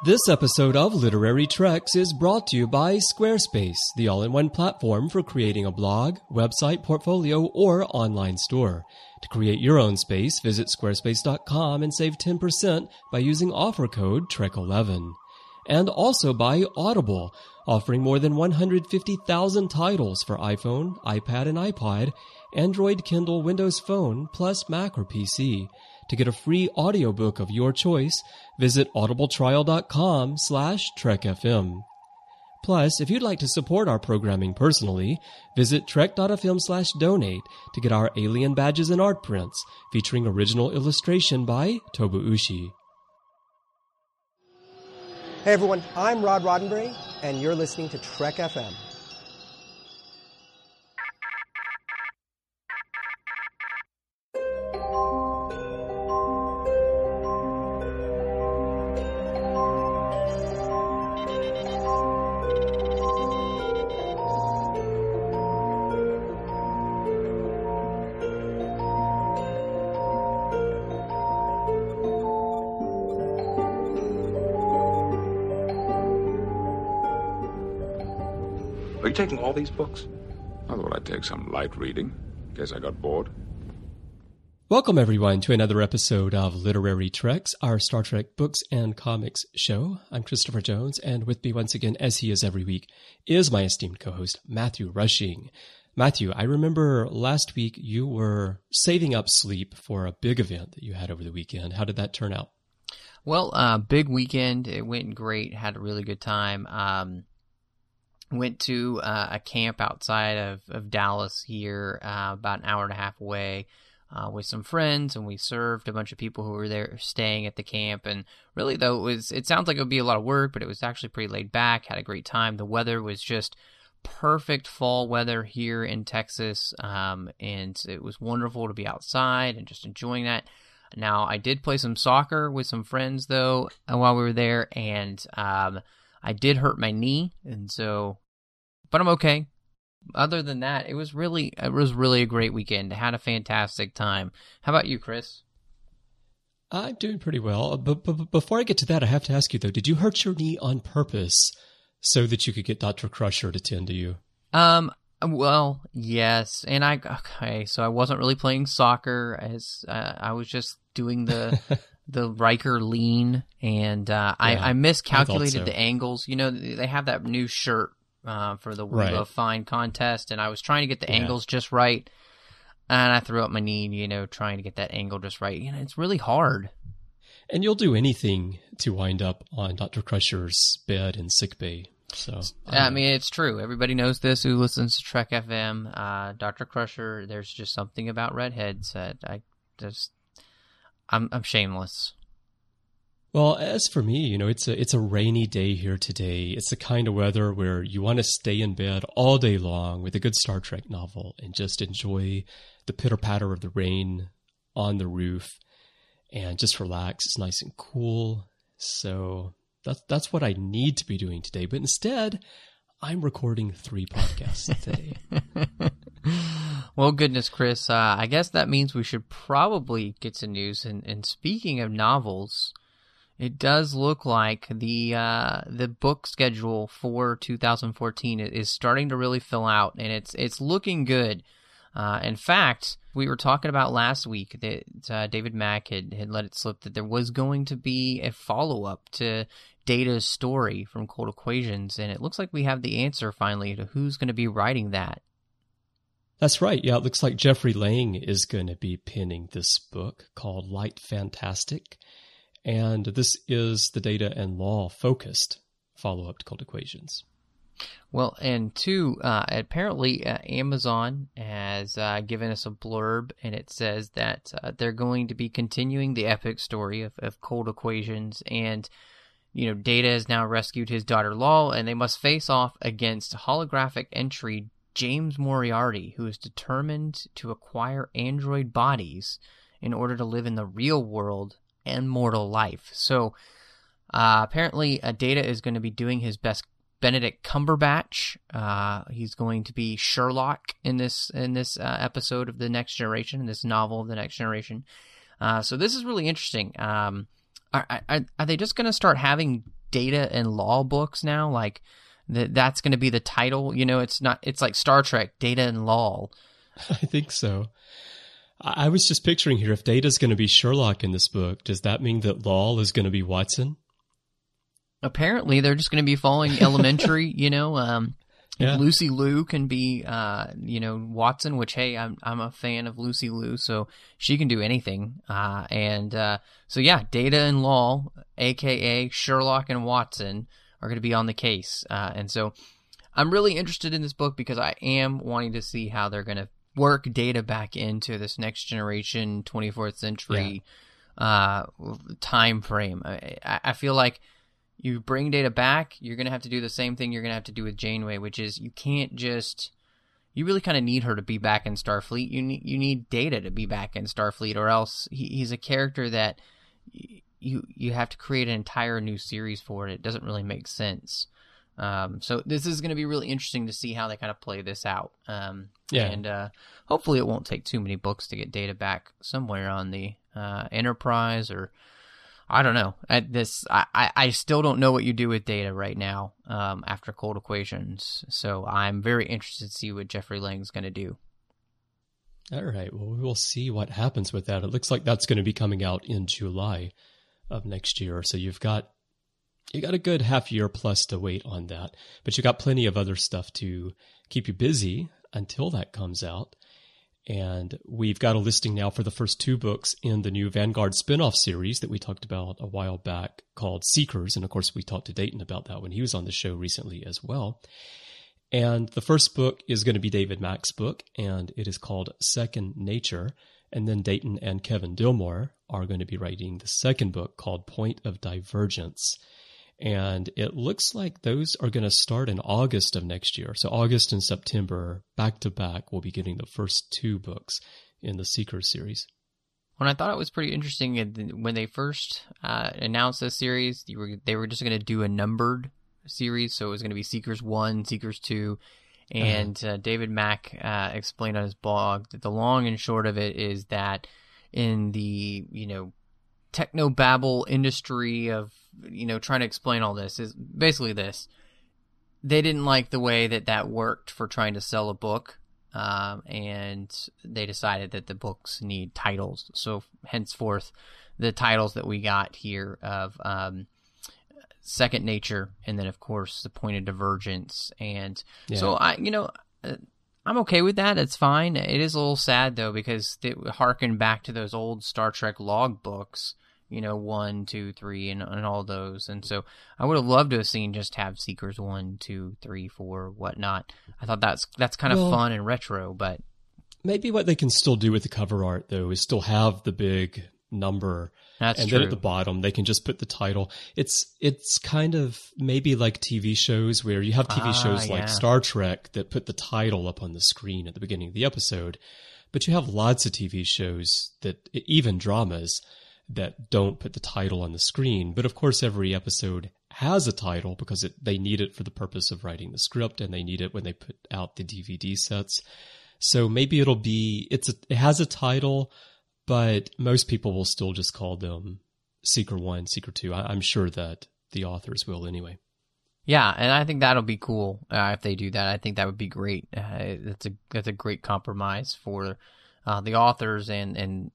This episode of Literary Treks is brought to you by Squarespace, the all-in-one platform for creating a blog, website, portfolio, or online store. To create your own space, visit squarespace.com and save 10% by using offer code TREK11. And also by Audible, offering more than 150,000 titles for iPhone, iPad, and iPod, Android, Kindle, Windows Phone, plus Mac or PC. To get a free audiobook of your choice, visit audibletrial.com/trekfm. Plus, if you'd like to support our programming personally, visit trek.fm/donate to get our alien badges and art prints, featuring original illustration by Tobu-Ushi. Hey everyone, I'm Rod Roddenberry, and you're listening to Trek FM. Are you taking all these books? I thought I'd take some light reading, in case I got bored. Welcome, everyone, to another episode of Literary Treks, our Star Trek books and comics show. I'm Christopher Jones, and with me once again, as he is every week, is my esteemed co-host, Matthew Rushing. Matthew, I remember last week you were saving up sleep for a big event that you had over the weekend. How did that turn out? Well, big weekend. It went great. Had a really good time. Went to a camp outside of Dallas here, about an hour and a half away, with some friends, and we served a bunch of people who were there staying at the camp. And really, though, it sounds like it would be a lot of work, but it was actually pretty laid back. Had a great time. The weather was just perfect fall weather here in Texas, and it was wonderful to be outside and just enjoying that. Now, I did play some soccer with some friends, though, while we were there, and I did hurt my knee, but I'm okay. Other than that, it was really a great weekend. I had a fantastic time. How about you, Chris? I'm doing pretty well. But before I get to that, I have to ask you, though, did you hurt your knee on purpose so that you could get Dr. Crusher to tend to you? Well, yes. And so I wasn't really playing soccer, as I was just doing the Riker lean, and I miscalculated the angles. You know, they have that new shirt for the We Love Fine contest, and I was trying to get the angles just right, and I threw up my knee, trying to get that angle just right. It's really hard. And you'll do anything to wind up on Dr. Crusher's bed in sickbay. So I mean, it's true. Everybody knows this who listens to Trek FM. Dr. Crusher, there's just something about redheads that I'm shameless. Well, as for me, it's a rainy day here today. It's the kind of weather where you want to stay in bed all day long with a good Star Trek novel and just enjoy the pitter-patter of the rain on the roof and just relax. It's nice and cool. So that's what I need to be doing today. But instead, I'm recording 3 podcasts today. Well, goodness, Chris, I guess that means we should probably get some news. And speaking of novels, it does look like the book schedule for 2014 is starting to really fill out, and it's looking good. In fact, we were talking about last week that David Mack had let it slip that there was going to be a follow-up to Data's story from Cold Equations, and it looks like we have the answer finally to who's going to be writing that. That's right. Yeah, it looks like Jeffrey Lang is going to be penning this book called Light Fantastic. And this is the Data and Law focused follow-up to Cold Equations. Well, and two, apparently Amazon has given us a blurb, and it says that they're going to be continuing the epic story of Cold Equations, and Data has now rescued his daughter Lal, and they must face off against holographic entry James Moriarty, who is determined to acquire android bodies in order to live in the real world and mortal life. So apparently Data is going to be doing his best Benedict Cumberbatch. He's going to be Sherlock in this episode of The Next Generation, in this novel of The Next Generation. So this is really interesting. Are they just going to start having Data and Law books now? Like that's going to be the title? You know, it's like Star Trek, Data and Law. I think so. I was just picturing here, if Data's going to be Sherlock in this book, does that mean that Law is going to be Watson? Apparently, they're just going to be following elementary, you know. Yeah. Lucy Liu can be, Watson, which, hey, I'm a fan of Lucy Liu, so she can do anything. So, Data and Law, a.k.a. Sherlock and Watson, are going to be on the case. And so I'm really interested in this book because I am wanting to see how they're going to work Data back into this next generation, 24th century time frame. I feel like you bring Data back, you're going to have to do the same thing you're going to have to do with Janeway, which is you really kind of need her to be back in Starfleet. You need Data to be back in Starfleet, or else he's a character that you have to create an entire new series for it. It doesn't really make sense. So this is going to be really interesting to see how they kind of play this out. And hopefully it won't take too many books to get Data back somewhere on the Enterprise, or I don't know. I still don't know what you do with Data right now after Cold Equations. So I'm very interested to see what Jeffrey Lang's going to do. All right. Well, we will see what happens with that. It looks like that's going to be coming out in July of next year. So you got a good half year plus to wait on that. But you got plenty of other stuff to keep you busy until that comes out. And we've got a listing now for the first 2 books in the new Vanguard spinoff series that we talked about a while back called Seekers. And of course, we talked to Dayton about that when he was on the show recently as well. And the first book is going to be David Mack's book, and it is called Second Nature. And then Dayton and Kevin Dillmore are going to be writing the second book called Point of Divergence. And it looks like those are going to start in August of next year. So August and September, back to back, we'll be getting the first 2 books in the Seekers series. When I thought it was pretty interesting, when they first announced this series, they were just going to do a numbered series. So it was going to be Seekers 1, Seekers 2. And David Mack explained on his blog that the long and short of it is that in the, technobabble industry of, trying to explain all this is basically this. They didn't like the way that worked for trying to sell a book, and they decided that the books need titles. So henceforth, the titles that we got here of Second Nature, and then, of course, the Point of Divergence. And so, I'm okay with that. It's fine. It is a little sad, though, because they harken back to those old Star Trek log books, 1, 2, 3, and all those. And so I would have loved to have seen just have Seekers 1, 2, 3, 4, whatnot. I thought that's kind of fun and retro, but maybe what they can still do with the cover art, though, is still have the big number. That's and true. Then at the bottom, they can just put the title. It's kind of maybe like TV shows where you have TV shows like Star Trek that put the title up on the screen at the beginning of the episode. But you have lots of TV shows that, even dramas, that don't put the title on the screen. But of course, every episode has a title because they need it for the purpose of writing the script, and they need it when they put out the DVD sets. So maybe it has a title, but most people will still just call them Seeker 1, Seeker 2. I'm sure that the authors will anyway. Yeah, and I think that'll be cool if they do that. I think that would be great. That's a great compromise for the authors and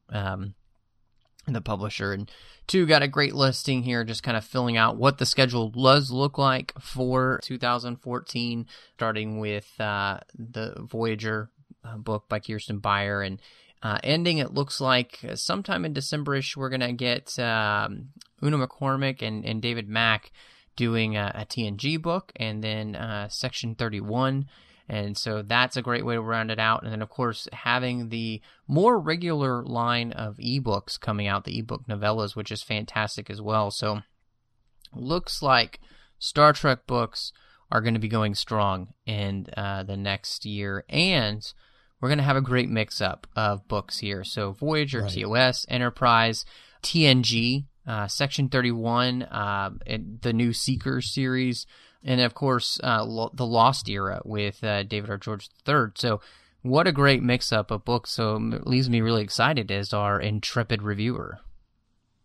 the publisher. And 2 got a great listing here, just kind of filling out what the schedule does look like for 2014, starting with the Voyager book by Kirsten Beyer, and ending, it looks like sometime in December-ish, we're going to get Una McCormick and David Mack doing a TNG book, and then Section 31. And so that's a great way to round it out. And then, of course, having the more regular line of ebooks coming out, the ebook novellas, which is fantastic as well. So looks like Star Trek books are going to be going strong in the next year. And we're going to have a great mix-up of books here. So Voyager, right. TOS, Enterprise, TNG, Section 31, the new Seekers series, and of course, the Lost Era with David R. George III. So what a great mix-up of books. So it leaves me really excited as our intrepid reviewer.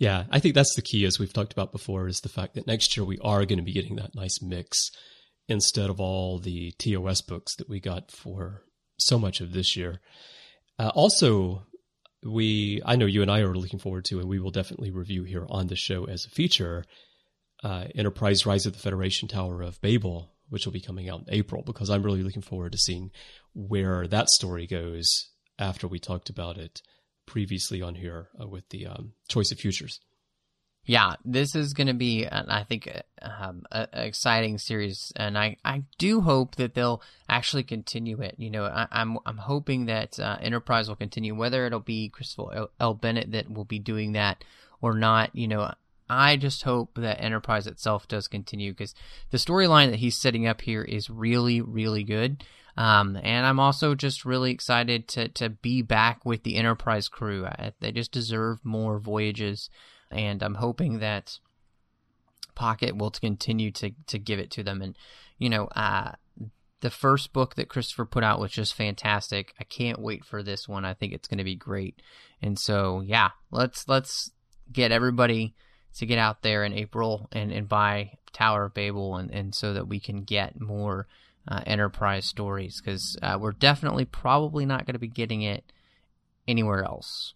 Yeah, I think that's the key, as we've talked about before, is the fact that next year we are going to be getting that nice mix instead of all the TOS books that we got for so much of this year. Also, I know you and I are looking forward to, and we will definitely review here on the show as a feature, Enterprise Rise of the Federation Tower of Babel, which will be coming out in April, because I'm really looking forward to seeing where that story goes after we talked about it previously on here with the Choice of Futures. Yeah, this is going to be, I think, an exciting series, and I do hope that they'll actually continue it. You know, I'm hoping that Enterprise will continue, whether it'll be Christopher L. Bennett that will be doing that or not. You know, I just hope that Enterprise itself does continue, because the storyline that he's setting up here is really, really good. And I'm also just really excited to be back with the Enterprise crew. They just deserve more voyages. And I'm hoping that Pocket will continue to give it to them. And, you know, the first book that Christopher put out was just fantastic. I can't wait for this one. I think it's going to be great. And so, yeah, let's get everybody to get out there in April and buy Tower of Babel, and so that we can get more Enterprise stories, because we're definitely probably not going to be getting it anywhere else.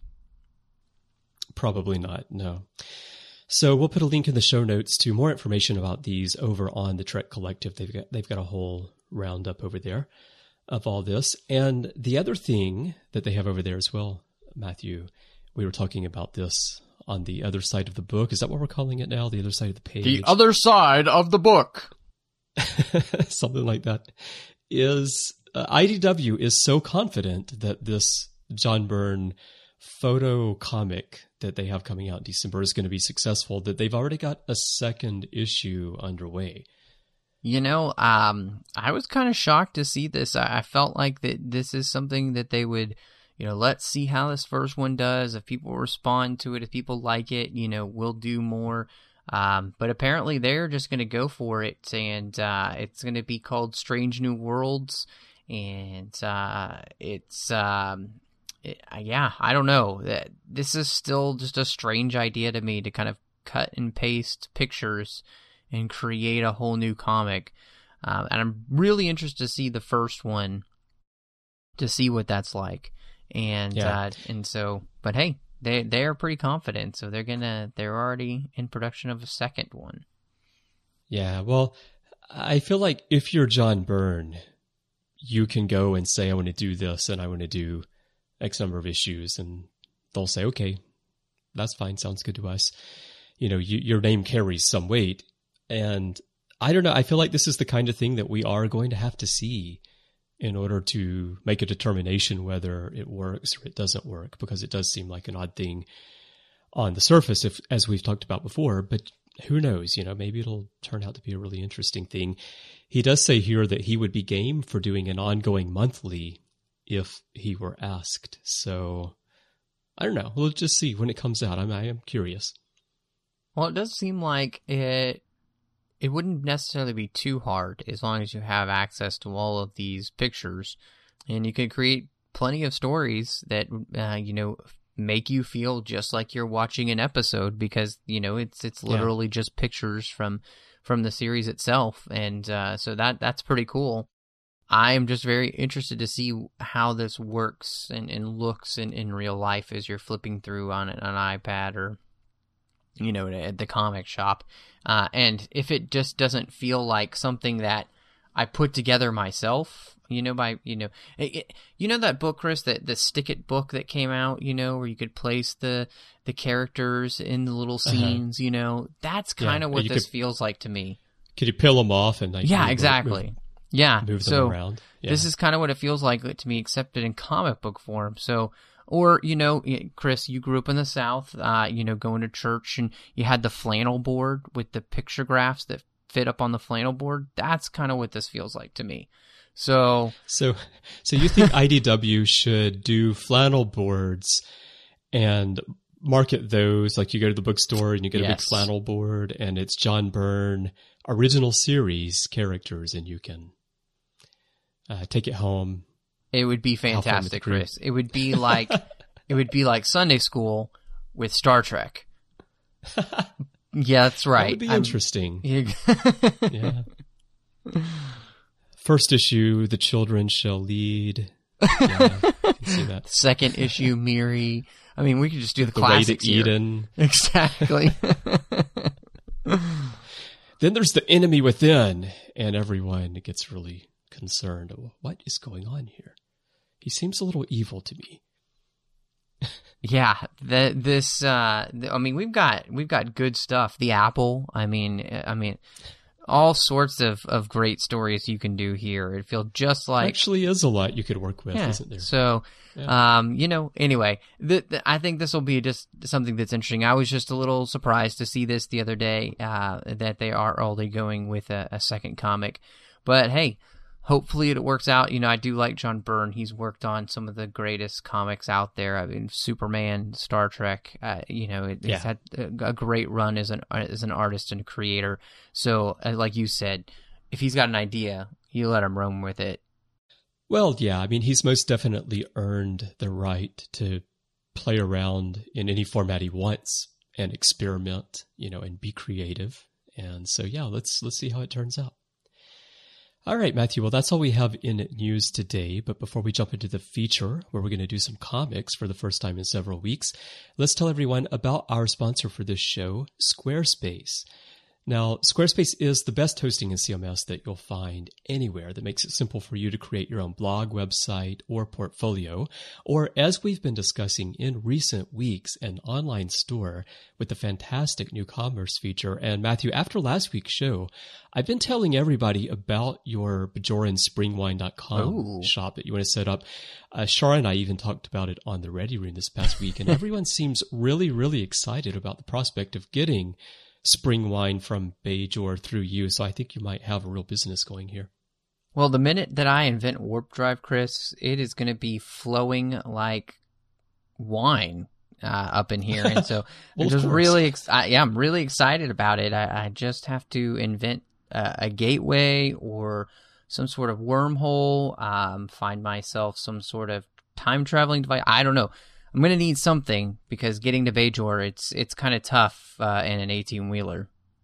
Probably not, no. So we'll put a link in the show notes to more information about these over on the Trek Collective. They've got a whole roundup over there of all this. And the other thing that they have over there as well, Matthew, we were talking about this on the other side of the book. Is that what we're calling it now? The other side of the page? The other side of the book. Something like that. Is IDW is so confident that this John Byrne photo comic that they have coming out in December is going to be successful that they've already got a second issue underway. You know, I was kind of shocked to see this. I felt like that this is something that they would, you know, let's see how this first one does. If people respond to it, if people like it, you know, we'll do more. But apparently they're just going to go for it, and it's going to be called Strange New Worlds, and yeah, I don't know. This is still just a strange idea to me, to kind of cut and paste pictures and create a whole new comic. And I'm really interested to see the first one, to see what that's like. And yeah. And so, but hey, they are pretty confident, so they're already in production of a second one. Yeah, well, I feel like if you're John Byrne, you can go and say, I want to do this and I want to do X number of issues, and they'll say, okay, that's fine, sounds good to us. You know, your name carries some weight, and I don't know, I feel like this is the kind of thing that we are going to have to see in order to make a determination whether it works or it doesn't work, because it does seem like an odd thing on the surface, as we've talked about before, but who knows, you know, maybe it'll turn out to be a really interesting thing. He does say here that he would be game for doing an ongoing monthly if he were asked. So I don't know. We'll just see when it comes out. I am curious. Well, it does seem like it wouldn't necessarily be too hard, as long as you have access to all of these pictures, and you could create plenty of stories that you know, make you feel just like you're watching an episode, because you know it's literally just pictures from the series itself, and so that's pretty cool. I am just very interested to see how this works and looks in real life as you're flipping through on an iPad or, you know, at the comic shop. And if it just doesn't feel like something that I put together myself, you know, you know that book, Chris, the Stick It book that came out, you know, where you could place the characters in the little scenes, you know, that's kind of what this feels like to me. Could you peel them off and like exactly. Move them around. Yeah. This is kind of what it feels like to me, except in comic book form. So, or, you know, Chris, you grew up in the South, you know, going to church, and you had the flannel board with the pictographs that fit up on the flannel board. That's kind of what this feels like to me. So you think IDW should do flannel boards and market those? Like you go to the bookstore and you get a big flannel board, and it's John Byrne original series characters, and you can take it home. It would be fantastic, Chris. It would be like Sunday school with Star Trek. Yeah, that's right. That would be interesting. Yeah. Yeah. First issue, the children shall lead. Yeah, I can see that. Second issue, Miri. I mean, we could just do the The way classics to here. Eden. Exactly. Then there's the enemy within, and everyone gets really concerned. What is going on here? He seems a little evil to me. Yeah, I mean, we've got good stuff. The Apple. I mean, all sorts of great stories you can do here. It feels just like Actually is a lot you could work with, isn't there? So, Yeah. Anyway, I think this will be just something that's interesting. I was just a little surprised to see this the other day, that they are only going with a second comic. But hey, hopefully it works out. I do like John Byrne. He's worked on some of the greatest comics out there. I mean, Superman, Star Trek. He's had a great run as an artist and a creator. So, like you said, if he's got an idea, you let him run with it. Well, yeah, I mean, he's most definitely earned the right to play around in any format he wants and experiment, and be creative. And so, yeah, let's see how it turns out. All right, Matthew, well, that's all we have in news today. But before we jump into the feature, where we're going to do some comics for the first time in several weeks, let's tell everyone about our sponsor for this show, Squarespace. Now, Squarespace is the best hosting in CMS that you'll find anywhere that makes it simple for you to create your own blog, website, or portfolio, or as we've been discussing in recent weeks, an online store with the fantastic new commerce feature. And Matthew, after last week's show, I've been telling everybody about your BajorianSpringWine.com shop that you want to set up. Shara and I even talked about it on the Ready Room this past week, and everyone seems really, really excited about the prospect of getting spring wine from Bajor through you. So I think you might have a real business going here. Well, the minute that I invent Warp Drive, Chris, it is going to be flowing like wine up in here. And so Well, I'm really excited about it. I just have to invent a gateway or some sort of wormhole, find myself some sort of time traveling device. I don't know. I'm going to need something because getting to Bajor, it's kind of tough in an 18-wheeler.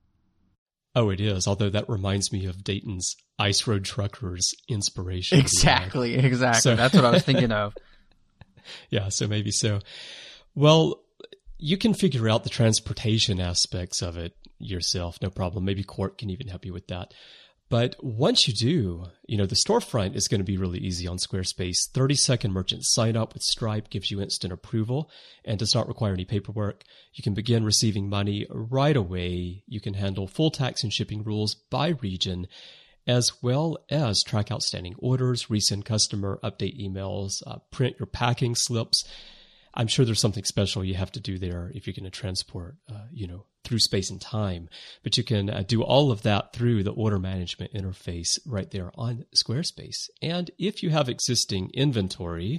Oh, it is. Although that reminds me of Dayton's Ice Road Truckers inspiration. Exactly. So, that's what I was thinking of. Yeah, so maybe so. Well, you can figure out the transportation aspects of it yourself, no problem. Maybe Court can even help you with that. But once you do, the storefront is going to be really easy on Squarespace. 30-second merchant sign up with Stripe gives you instant approval and does not require any paperwork. You can begin receiving money right away. You can handle full tax and shipping rules by region, as well as track outstanding orders, resend customer update emails, print your packing slips. I'm sure there's something special you have to do there if you're going to transport, through space and time. But you can do all of that through the order management interface right there on Squarespace. And if you have existing inventory,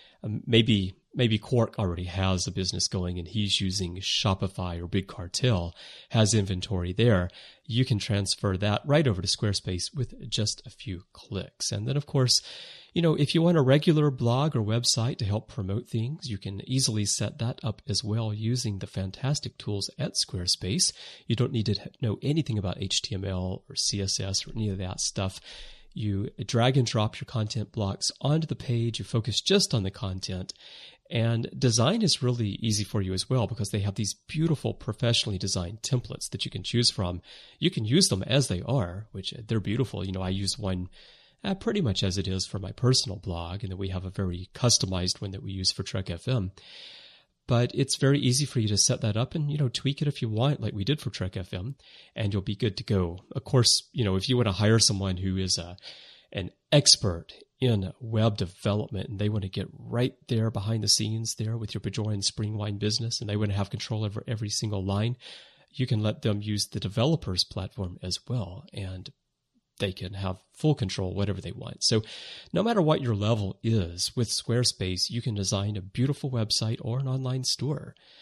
maybe Quark already has a business going and he's using Shopify or Big Cartel, has inventory there, you can transfer that right over to Squarespace with just a few clicks. And then, of course, if you want a regular blog or website to help promote things, you can easily set that up as well using the fantastic tools at Squarespace. You don't need to know anything about HTML or CSS or any of that stuff. You drag and drop your content blocks onto the page. You focus just on the content. And design is really easy for you as well because they have these beautiful professionally designed templates that you can choose from. You can use them as they are, which they're beautiful. I use one pretty much as it is for my personal blog, and then we have a very customized one that we use for Trek FM. But it's very easy for you to set that up and, tweak it if you want, like we did for Trek FM, and you'll be good to go. Of course, if you want to hire someone who is an expert in web development and they want to get right there behind the scenes there with your Bajorian Spring Wine business and they want to have control over every single line, you can let them use the developers platform as well, and they can have full control, whatever they want. So no matter what your level is, with Squarespace, you can design a beautiful website or an online store.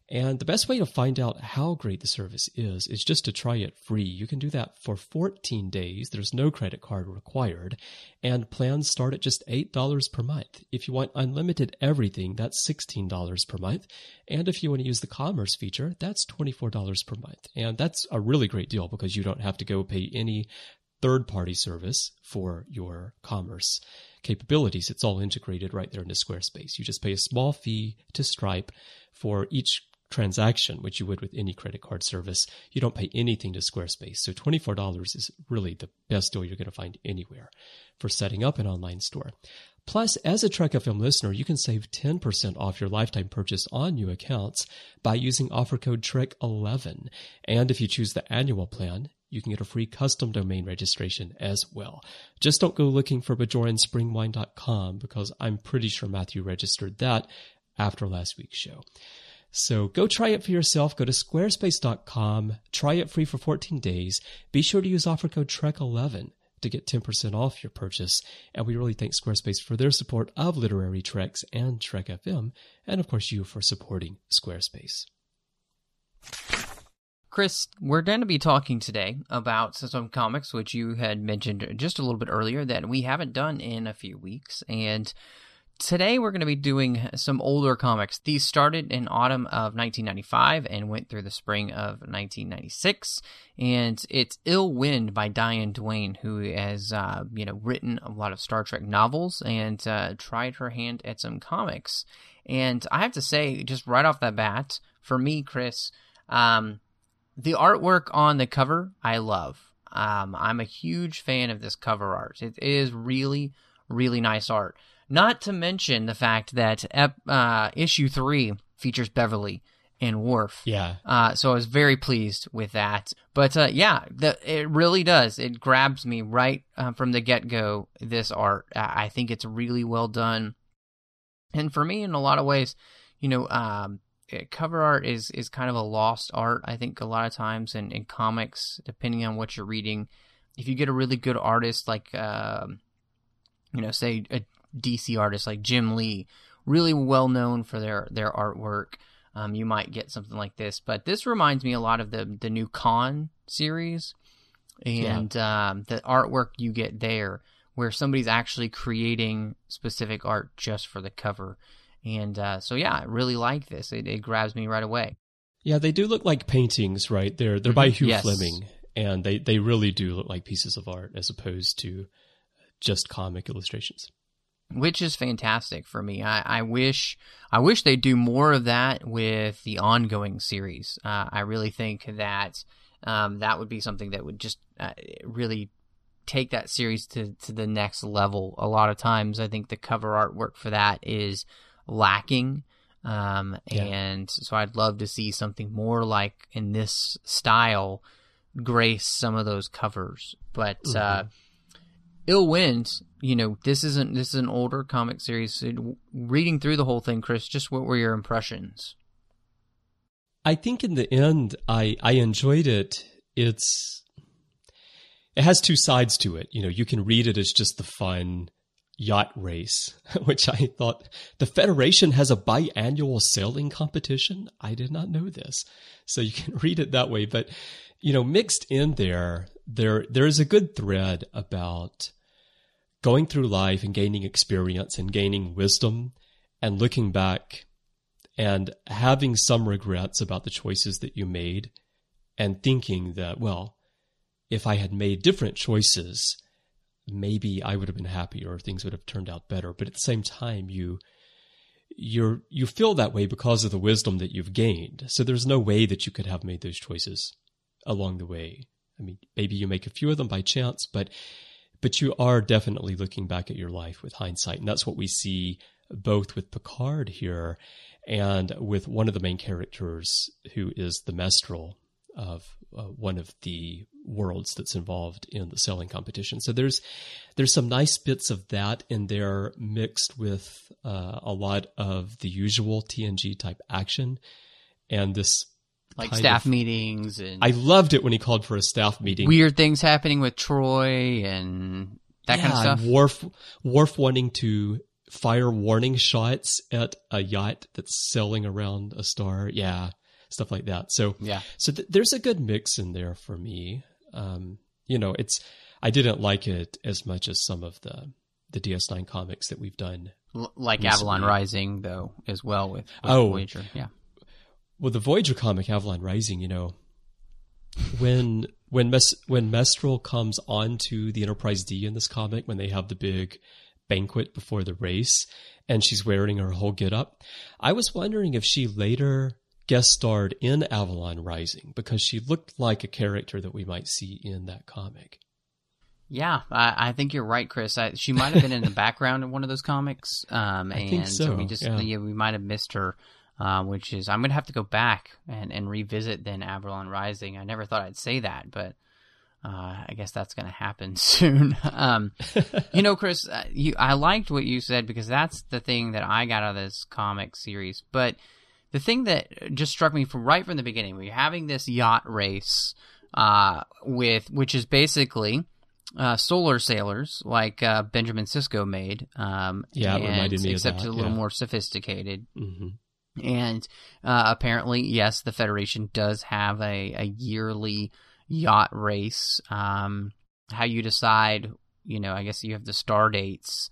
And the best way to find out how great the service is just to try it free. You can do that for 14 days. There's no credit card required. And plans start at just $8 per month. If you want unlimited everything, that's $16 per month. And if you want to use the commerce feature, that's $24 per month. And that's a really great deal because you don't have to go pay any third-party service for your commerce capabilities. It's all integrated right there into Squarespace. You just pay a small fee to Stripe for each transaction, which you would with any credit card service. You don't pay anything to Squarespace. So $24 is really the best deal you're going to find anywhere for setting up an online store. Plus, as a Trek FM listener, you can save 10% off your lifetime purchase on new accounts by using offer code TREK11. And if you choose the annual plan, you can get a free custom domain registration as well. Just don't go looking for BajorianSpringWine.com because I'm pretty sure Matthew registered that after last week's show. So go try it for yourself. Go to squarespace.com, try it free for 14 days. Be sure to use offer code TREK11 to get 10% off your purchase. And we really thank Squarespace for their support of Literary Treks and Trek FM, and of course you for supporting Squarespace. Chris, we're going to be talking today about some comics, which you had mentioned just a little bit earlier that we haven't done in a few weeks. And today we're going to be doing some older comics. These started in autumn of 1995 and went through the spring of 1996. And it's Ill Wind by Diane Duane, who has written a lot of Star Trek novels and tried her hand at some comics. And I have to say, just right off the bat, for me, Chris, the artwork on the cover, I love. I'm a huge fan of this cover art. It is really, really nice art. Not to mention the fact that issue 3 features Beverly and Worf. Yeah. So I was very pleased with that. But it really does. It grabs me right from the get-go, this art. I think it's really well done. And for me, in a lot of ways, cover art is kind of a lost art, I think, a lot of times in comics, depending on what you're reading. If you get a really good artist like, say a DC artist like Jim Lee, really well known for their artwork, you might get something like this. But this reminds me a lot of the new Khan series and the artwork you get there, where somebody's actually creating specific art just for the cover. And I really like this. It grabs me right away. Yeah, they do look like paintings, right? They're by Hugh Fleming, and they really do look like pieces of art as opposed to just comic illustrations. Which is fantastic for me. I wish they'd do more of that with the ongoing series. I really think that that would be something that would just really take that series to the next level. A lot of times, I think the cover artwork for that is lacking, and so I'd love to see something more like in this style grace some of those covers. But Ill Wind, this is an older comic series. So reading through the whole thing, Chris, just what were your impressions? I think in the end, I enjoyed it. It has two sides to it. You can read it as just the fun yacht race, which I thought the Federation has a biannual sailing competition. I did not know this. So you can read it that way. But, mixed in there is a good thread about going through life and gaining experience and gaining wisdom and looking back and having some regrets about the choices that you made and thinking that, well, if I had made different choices, maybe I would have been happier or things would have turned out better. But at the same time, you feel that way because of the wisdom that you've gained. So there's no way that you could have made those choices along the way. I mean, maybe you make a few of them by chance, but you are definitely looking back at your life with hindsight. And that's what we see both with Picard here and with one of the main characters who is the Mestral of one of the worlds that's involved in the sailing competition. So there's some nice bits of that in there mixed with a lot of the usual TNG type action and this like staff meetings. And I loved it when he called for a staff meeting. Weird things happening with Troy and that kind of stuff. Worf wanting to fire warning shots at a yacht that's sailing around a star. Yeah, stuff like that. So Yeah. so there's a good mix in there for me. I didn't like it as much as some of the DS9 comics that we've done. Like recently. Avalon Rising, though, as well with Oh. Voyager. Yeah. Well, the Voyager comic, Avalon Rising, when Mestral comes onto the Enterprise D in this comic, when they have the big banquet before the race, and she's wearing her whole get-up, I was wondering if she later guest starred in Avalon Rising, because she looked like a character that we might see in that comic. Yeah, I think you're right, Chris. She might have been in the background in one of those comics. I think so. We might have missed her, which is, I'm going to have to go back and revisit then Avalon Rising. I never thought I'd say that, but I guess that's going to happen soon. Chris, I liked what you said, because that's the thing that I got out of this comic series. But the thing that just struck me from the beginning, we're having this yacht race which is basically solar sailors like Benjamin Sisko made. It reminded me of that. Except a little more sophisticated. Mm-hmm. And apparently, yes, the Federation does have a yearly yacht race. How you decide, I guess you have the star dates,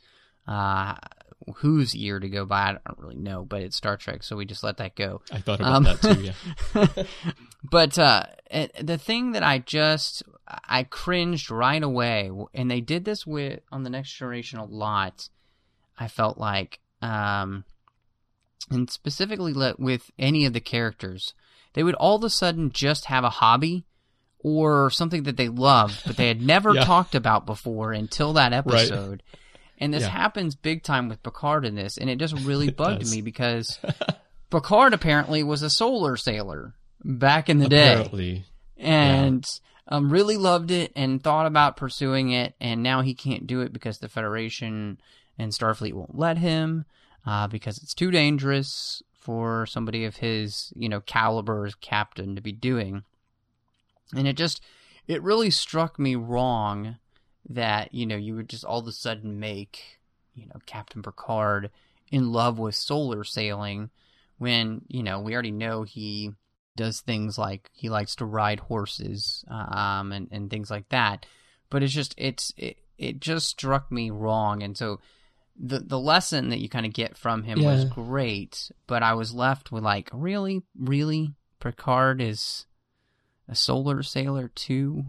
whose year to go by, I don't really know, but it's Star Trek, so we just let that go. I thought about that too, yeah. But the thing that I cringed right away, and they did this on The Next Generation a lot, I felt like, and specifically with any of the characters, they would all of a sudden just have a hobby or something that they loved, but they had never talked about before until that episode. Right. And this happens big time with Picard in this, and it just really bugged me, because Picard apparently was a solar sailor back in the day. And really loved it and thought about pursuing it, and now he can't do it because the Federation and Starfleet won't let him, because it's too dangerous for somebody of his, caliber as captain to be doing. And it really struck me wrong that, you would just all of a sudden make, Captain Picard in love with solar sailing when, we already know he does things like he likes to ride horses, and things like that. But it just struck me wrong. And so the lesson that you kind of get from him was great, but I was left with like, really? Picard is a solar sailor too?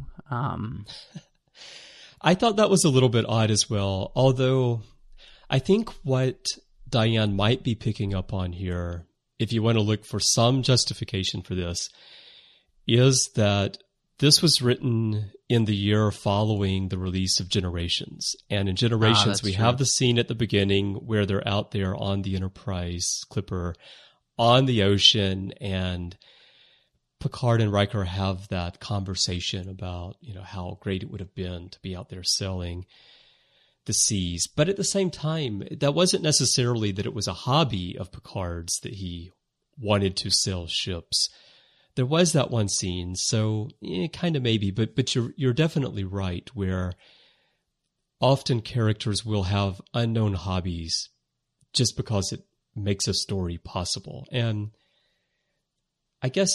I thought that was a little bit odd as well, although I think what Diane might be picking up on here, if you want to look for some justification for this, is that this was written in the year following the release of Generations. And in Generations, we have the scene at the beginning where they're out there on the Enterprise Clipper on the ocean, and Picard and Riker have that conversation about, how great it would have been to be out there sailing the seas. But at the same time, that wasn't necessarily that it was a hobby of Picard's that he wanted to sail ships. There was that one scene, so kind of maybe, but you're definitely right, where often characters will have unknown hobbies just because it makes a story possible. And I guess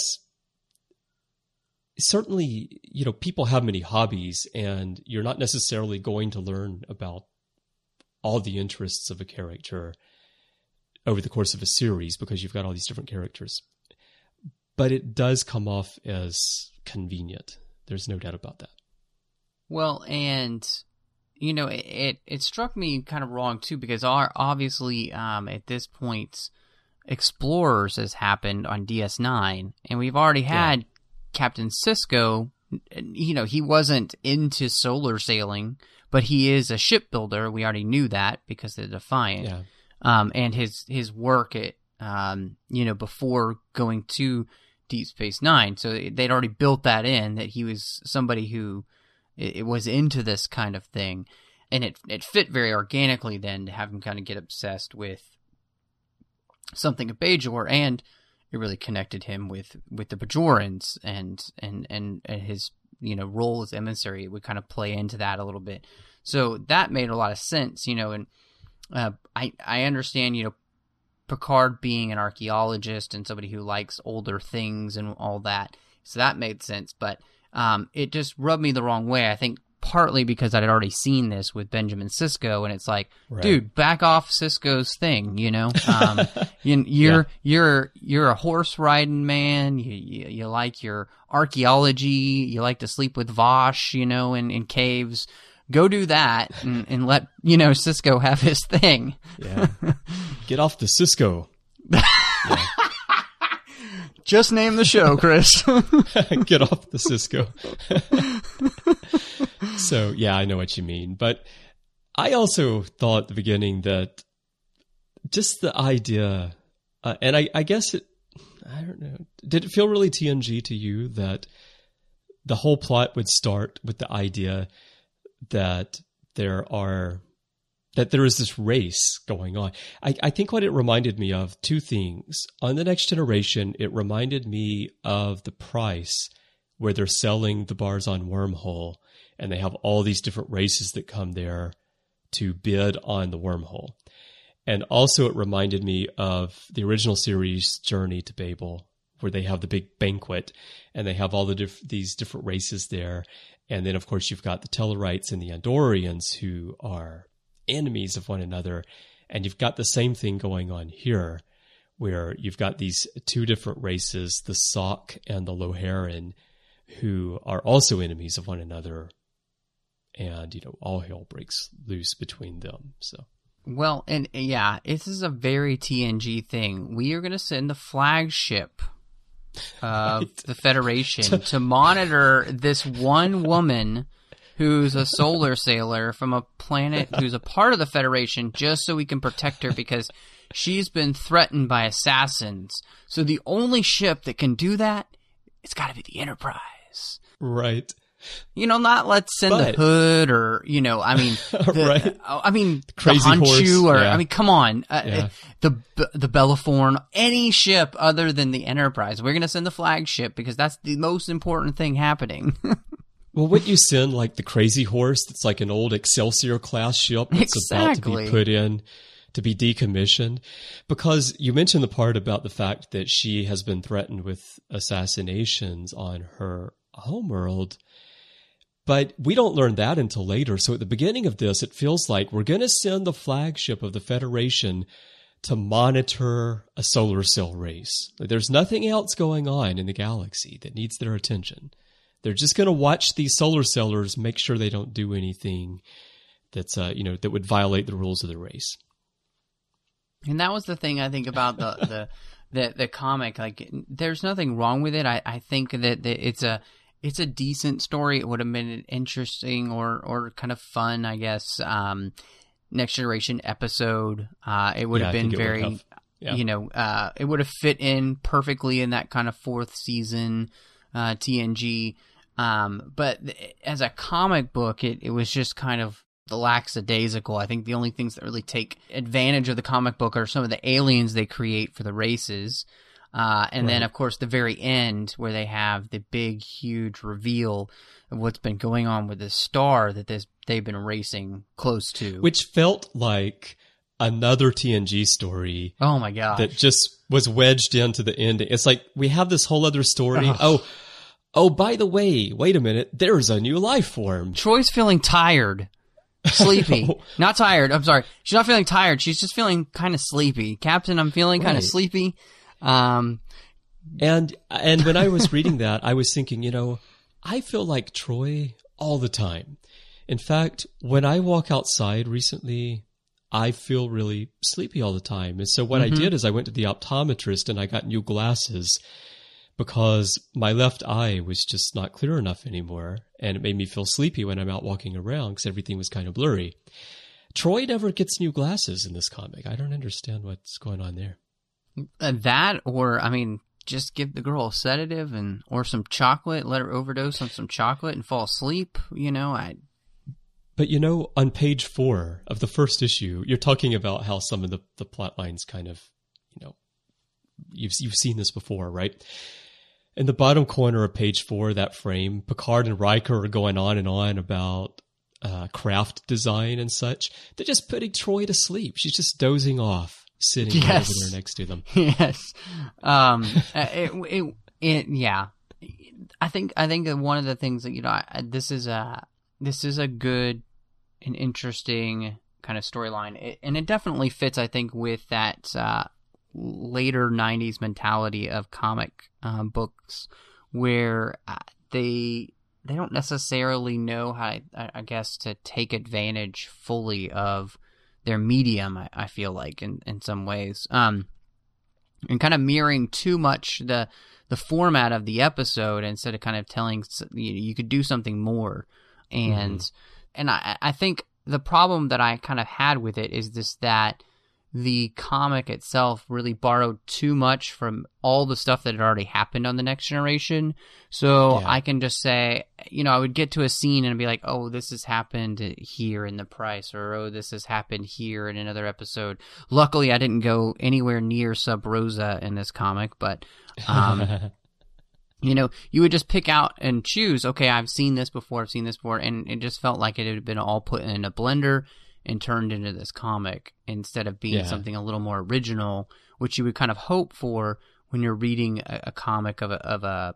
certainly, people have many hobbies, and you're not necessarily going to learn about all the interests of a character over the course of a series because you've got all these different characters. But it does come off as convenient. There's no doubt about that. Well, and, it struck me kind of wrong, too, because obviously at this point, Explorers has happened on DS9, and we've already had Captain Sisko. He wasn't into solar sailing, but he is a shipbuilder. We already knew that because of the Defiant. Yeah. And his work at, before going to Deep Space Nine. So they'd already built that in, that he was somebody who it was into this kind of thing. And it fit very organically then to have him kind of get obsessed with something of Bajor, and it really connected him with the Bajorans and his role as emissary. It would kind of play into that a little bit. So that made a lot of sense, and I understand, Picard being an archaeologist and somebody who likes older things and all that, so that made sense. But it just rubbed me the wrong way. I think partly because I'd already seen this with Benjamin Sisko, and it's like, dude, back off Sisko's thing. You're a horse riding man. You like your archaeology. You like to sleep with Vosh, in caves. Go do that and let, Sisko have his thing. Yeah. Get off the Sisko. Yeah. Just name the show, Chris. Get off the Sisko. So, yeah, I know what you mean. But I also thought at the beginning that just the idea, and I guess I don't know, did it feel really TNG to you that the whole plot would start with the idea that there is this race going on? I think what it reminded me of, two things. On The Next Generation, it reminded me of The Price, where they're selling the bars on Wormhole, and they have all these different races that come there to bid on the wormhole. And also it reminded me of the original series Journey to Babel, where they have the big banquet, and they have all these different races there. And then, of course, you've got the Tellarites and the Andorians, who are enemies of one another. And you've got the same thing going on here, where you've got these two different races, the Sock and the Loharan, who are also enemies of one another. And, all hell breaks loose between them. So, well, and yeah, this is a very TNG thing. We are going to send the flagship of the Federation to monitor this one woman who's a solar sailor from a planet who's a part of the Federation, just so we can protect her because she's been threatened by assassins. So the only ship that can do that, it's got to be the Enterprise. Right. Not let's send the Hood or, right. Crazy the Honshu or, yeah. Come on. The Belleforn, any ship other than the Enterprise. We're going to send the flagship because that's the most important thing happening. Well, wouldn't you send like the Crazy Horse that's like an old Excelsior class ship that's about to be put in to be decommissioned? Because you mentioned the part about the fact that she has been threatened with assassinations on her homeworld. But we don't learn that until later. So at the beginning of this, it feels like we're going to send the flagship of the Federation to monitor a solar sail race. There's nothing else going on in the galaxy that needs their attention. They're just going to watch these solar sailors, make sure they don't do anything that's, that would violate the rules of the race. And that was the thing I think about the comic. Like, there's nothing wrong with it. I think that it's a decent story. It would have been an interesting or kind of fun, I guess, Next Generation episode. It would have been very, it would have fit in perfectly in that kind of fourth season TNG. But as a comic book, it was just kind of the lackadaisical. I think the only things that really take advantage of the comic book are some of the aliens they create for the races. Then, of course, the very end where they have the big, huge reveal of what's been going on with this star that they've been racing close to. Which felt like another TNG story. Oh, my gosh. That just was wedged into the ending. It's like we have this whole other story. Oh, by the way, wait a minute. There's a new life form. Troy's feeling tired. Sleepy. Not tired. I'm sorry. She's not feeling tired. She's just feeling kind of sleepy. Captain, I'm feeling kind of sleepy. And when I was reading that, I was thinking, I feel like Troy all the time. In fact, when I walk outside recently, I feel really sleepy all the time. And so what I did is I went to the optometrist and I got new glasses because my left eye was just not clear enough anymore. And it made me feel sleepy when I'm out walking around because everything was kind of blurry. Troy never gets new glasses in this comic. I don't understand what's going on there. That, or, just give the girl a sedative or some chocolate, let her overdose on some chocolate and fall asleep, But on page 4 of the first issue, you're talking about how some of the plot lines kind of, you've seen this before, right? In the bottom corner of page 4, that frame, Picard and Riker are going on and on about craft design and such. They're just putting Troy to sleep. She's just dozing off, sitting right over there next to them. Yes. Yeah. I think that one of the things that, this is a good and interesting kind of storyline. And it definitely fits, I think, with that later 90s mentality of comic books where they don't necessarily know how, I guess, to take advantage fully of their medium, I feel like, in some ways. And kind of mirroring too much the format of the episode instead of kind of telling you could do something more. And I think the problem that I kind of had with it is that the comic itself really borrowed too much from all the stuff that had already happened on The Next Generation. So I can just say, I would get to a scene and be like, oh, this has happened here in The Price, or oh, this has happened here in another episode. Luckily, I didn't go anywhere near Sub Rosa in this comic, but you would just pick out and choose, okay, I've seen this before, and it just felt like it had been all put in a blender and turned into this comic instead of being something a little more original, which you would kind of hope for when you're reading a comic of a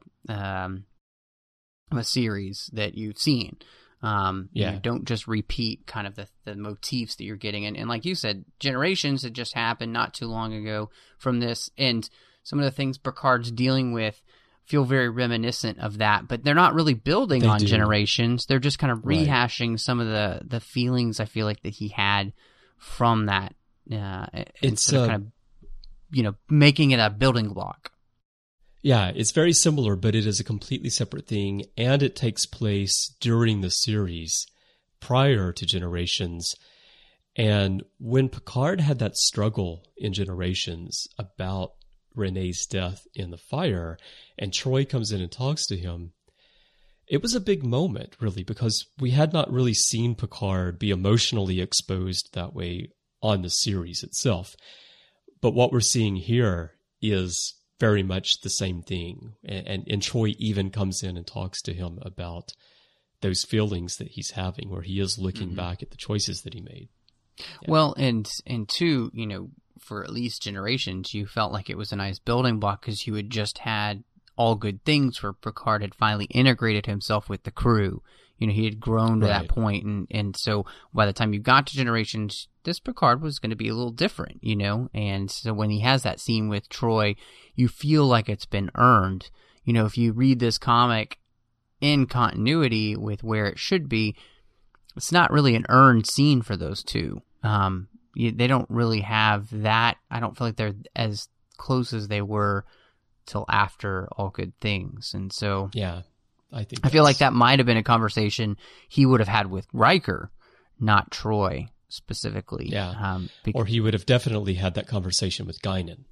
series that you've seen. You don't just repeat kind of the motifs that you're getting. And like you said, Generations had just happened not too long ago from this, and some of the things Picard's dealing with feel very reminiscent of that, but they're not really building on Generations. They're just kind of rehashing some of the feelings I feel like that he had from that. It's kind of, making it a building block. Yeah, it's very similar, but it is a completely separate thing, and it takes place during the series prior to Generations. And when Picard had that struggle in Generations about Renee's death in the fire, and Troy comes in and talks to him, it was a big moment, really, because we had not really seen Picard be emotionally exposed that way on the series itself. But what we're seeing here is very much the same thing. And Troy even comes in and talks to him about those feelings that he's having, where he is looking back at the choices that he made. Yeah. Well, and two, for at least Generations, you felt like it was a nice building block because you had just had All Good Things where Picard had finally integrated himself with the crew. He had grown to that point, and so by the time you got to Generations, this Picard was going to be a little different, and so when he has that scene with Troy, you feel like it's been earned. If you read this comic in continuity with where it should be, it's not really an earned scene for those two. They don't really have that. I don't feel like they're as close as they were till after All Good Things. And so I feel like that might have been a conversation he would have had with Riker, not Troy specifically. Yeah. Or he would have definitely had that conversation with Guinan,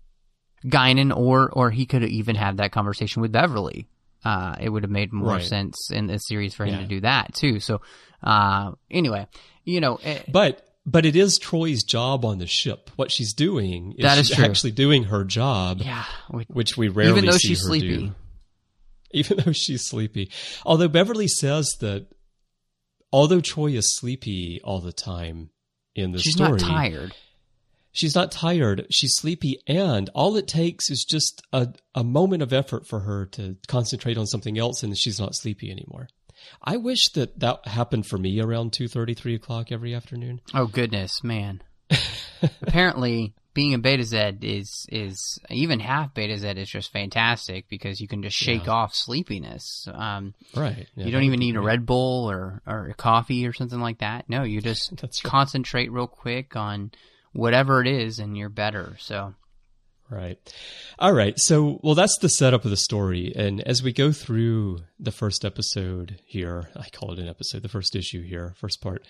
or he could have even had that conversation with Beverly. It would have made more sense in the series for him to do that too. So, anyway, But it is Troy's job on the ship. What she's doing is she's actually doing her job, which we rarely see her do. Even though she's sleepy. Even though she's sleepy. Although Beverly says that although Troy is sleepy all the time in the story, she's not tired. She's not tired. She's sleepy, and all it takes is just a moment of effort for her to concentrate on something else, and she's not sleepy anymore. I wish that happened for me around 2:30, 3 o'clock every afternoon. Oh, goodness, man. Apparently, being a Beta Z is even half Beta Z is just fantastic because you can just shake off sleepiness. Right. Yeah, you don't even need a Red Bull or a coffee or something like that. No, you just concentrate real quick on whatever it is and you're better. So. Right. All right. So, that's the setup of the story. And as we go through the first episode here, I call it an episode, the first issue here, first part,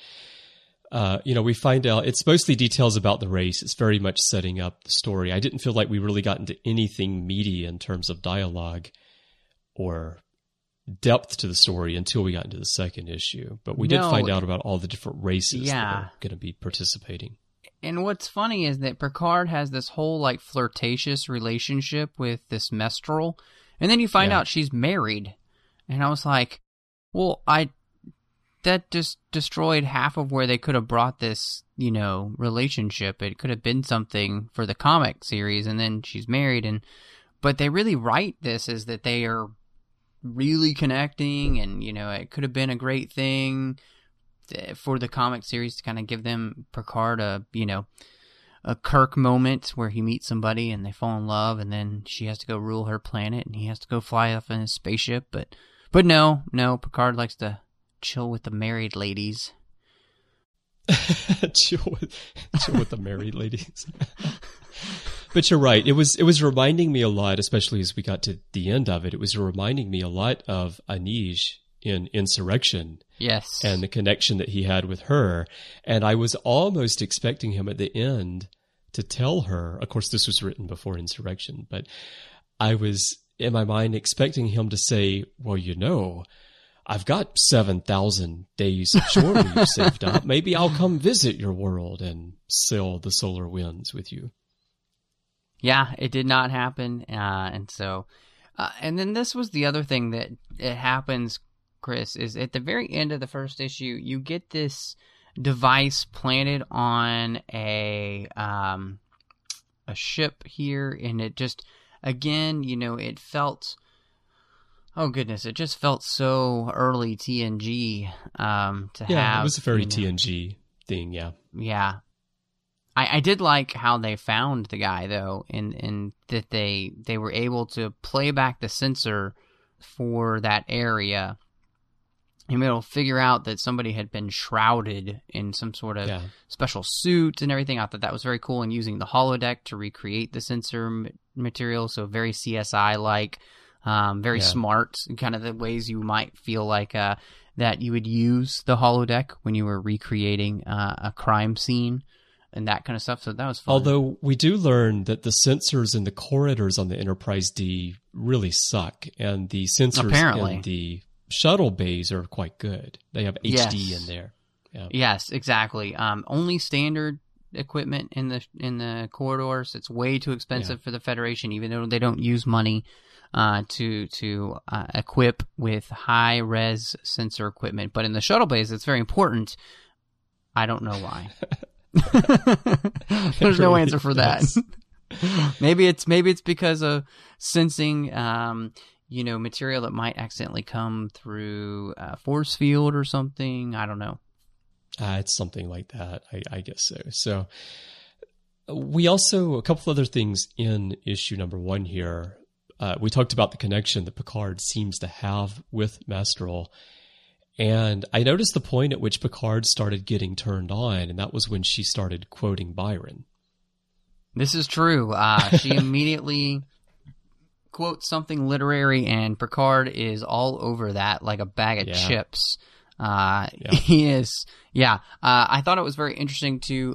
we find out it's mostly details about the race. It's very much setting up the story. I didn't feel like we really got into anything meaty in terms of dialogue or depth to the story until we got into the second issue. But we did find out about all the different races that are going to be participating. And what's funny is that Picard has this whole flirtatious relationship with this Mestral, and then you find out she's married. And I was like, well, that just destroyed half of where they could have brought this, relationship. It could have been something for the comic series, and then she's married, but they really write this as that they are really connecting, and it could have been a great thing for the comic series to kind of give them Picard a Kirk moment where he meets somebody and they fall in love, and then she has to go rule her planet and he has to go fly off in his spaceship. But no, Picard likes to chill with the married ladies. chill with the married ladies. But you're right. It was reminding me a lot, especially as we got to the end of it. It was reminding me a lot of Anej in Insurrection. Yes. And the connection that he had with her. And I was almost expecting him at the end to tell her, of course this was written before Insurrection, but I was in my mind expecting him to say, well, I've got 7,000 days of shore leave saved up. Maybe I'll come visit your world and sail the solar winds with you. Yeah, it did not happen. And then this was the other thing that it happens, Chris, is at the very end of the first issue, you get this device planted on a ship here, and it just, again, it felt, oh goodness, it just felt so early TNG to have. Yeah, it was a very TNG thing, yeah. Yeah. I did like how they found the guy, though, in that they were able to play back the sensor for that area and be able to figure out that somebody had been shrouded in some sort of special suit and everything. I thought that was very cool, and using the holodeck to recreate the sensor material, so very CSI-like, very smart, kind of the ways you might feel like that you would use the holodeck when you were recreating a crime scene and that kind of stuff. So that was fun. Although we do learn that the sensors in the corridors on the Enterprise D really suck, and the sensors in the shuttle bays are quite good. They have HD in there. Yeah. Yes, exactly. Only standard equipment in the corridors. It's way too expensive for the Federation, even though they don't use money to equip with high res sensor equipment. But in the shuttle bays, it's very important. I don't know why. There's no answer for that. maybe it's because of sensing material that might accidentally come through a force field or something. I don't know. It's something like that, I guess so. So we also, a couple other things in issue number 1 here. We talked about the connection that Picard seems to have with Mastrel. And I noticed the point at which Picard started getting turned on, and that was when she started quoting Byron. This is true. She immediately quotes something literary, and Picard is all over that like a bag of chips. He is. Yeah. I thought it was very interesting, too,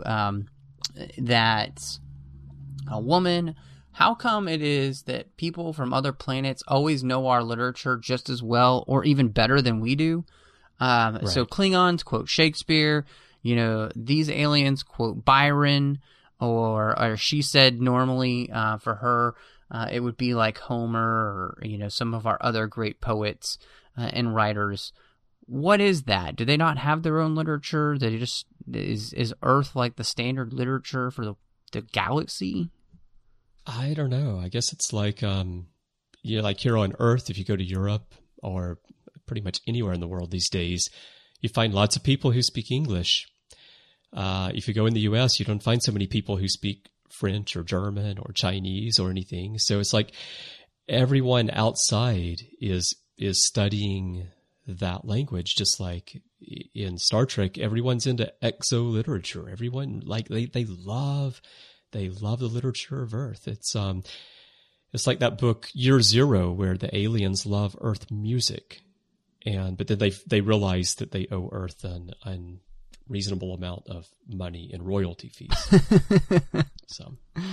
that a woman... How come it is that people from other planets always know our literature just as well or even better than we do? Right. So Klingons quote Shakespeare, these aliens quote Byron, or she said normally for her it would be like Homer or some of our other great poets and writers. What is that? Do they not have their own literature? That just is Earth like the standard literature for the galaxy? I don't know. I guess it's like like here on Earth, if you go to Europe or pretty much anywhere in the world these days, you find lots of people who speak English. If you go in the U.S., you don't find so many people who speak French or German or Chinese or anything. So it's like everyone outside is studying that language, just like in Star Trek, everyone's into exo literature. Everyone, like, they love the literature of Earth. It's like that book Year Zero, where the aliens love Earth music, but then they realize that they owe Earth an unreasonable amount of money in royalty fees. So,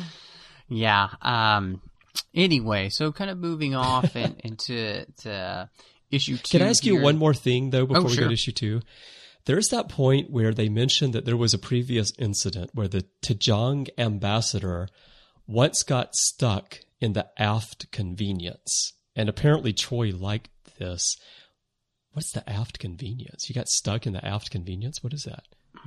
yeah. Anyway, so kind of moving off into issue 2. Can I ask you one more thing though before we go to issue 2? There's that point where they mentioned that there was a previous incident where the T'Jang ambassador once got stuck in the aft convenience, and apparently Troy liked this. What's the aft convenience? You got stuck in the aft convenience? What is that?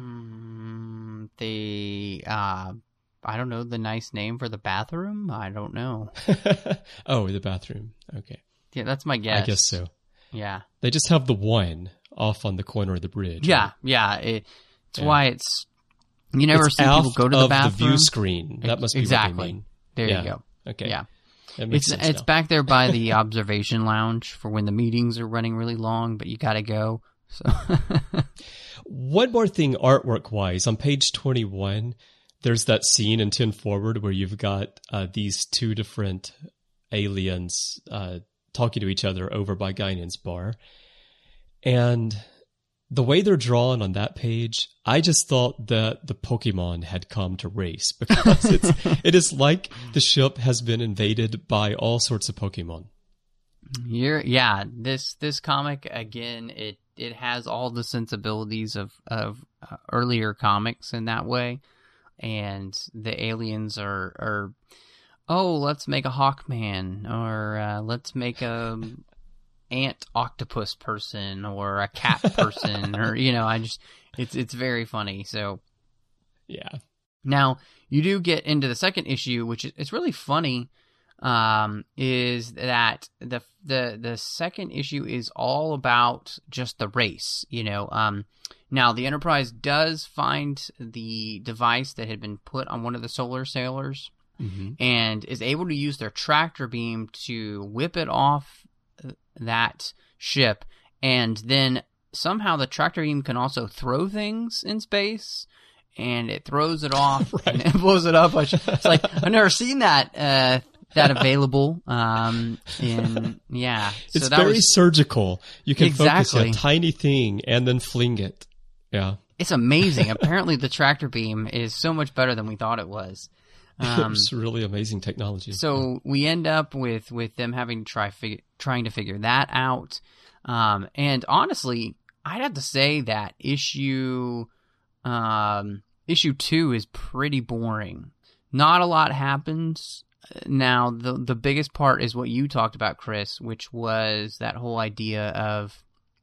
I don't know, the nice name for the bathroom? I don't know. Oh, the bathroom. Okay. Yeah, that's my guess. I guess so. Yeah. They just have the one off on the corner of the bridge. Yeah, right? yeah. It's why it's... You never see people go to the bathroom. The view screen. That must be exactly. What they mean. There you go. Okay. Yeah. That makes sense It's now. back there by the observation lounge for when the meetings are running really long, but you got to go. So One more thing artwork-wise. On page 21, there's that scene in 10 Forward where you've got these two different aliens talking to each other over by Guinan's bar. And the way they're drawn on that page, I just thought that the Pokemon had come to race because it is like the ship has been invaded by all sorts of Pokemon. This comic, again, it has all the sensibilities of earlier comics in that way. And the aliens are let's make a Hawkman, or let's make a ant octopus person, or a cat person, or it's very funny. So yeah. Now you do get into the second issue, which is really funny. Is that the second issue is all about just the race, Now the Enterprise does find the device that had been put on one of the solar sailors, and is able to use their tractor beam to whip it off that ship, and then somehow the tractor beam can also throw things in space, and it throws it off and it blows it up. It's like, I've never seen that available. It's very surgical. You can focus on a tiny thing and then fling it. Yeah. It's amazing. Apparently the tractor beam is so much better than we thought it was. It's really amazing technology. So we end up with them having to trying to figure that out. And honestly, I'd have to say that issue 2 is pretty boring. Not a lot happens. Now, the biggest part is what you talked about, Chris, which was that whole idea of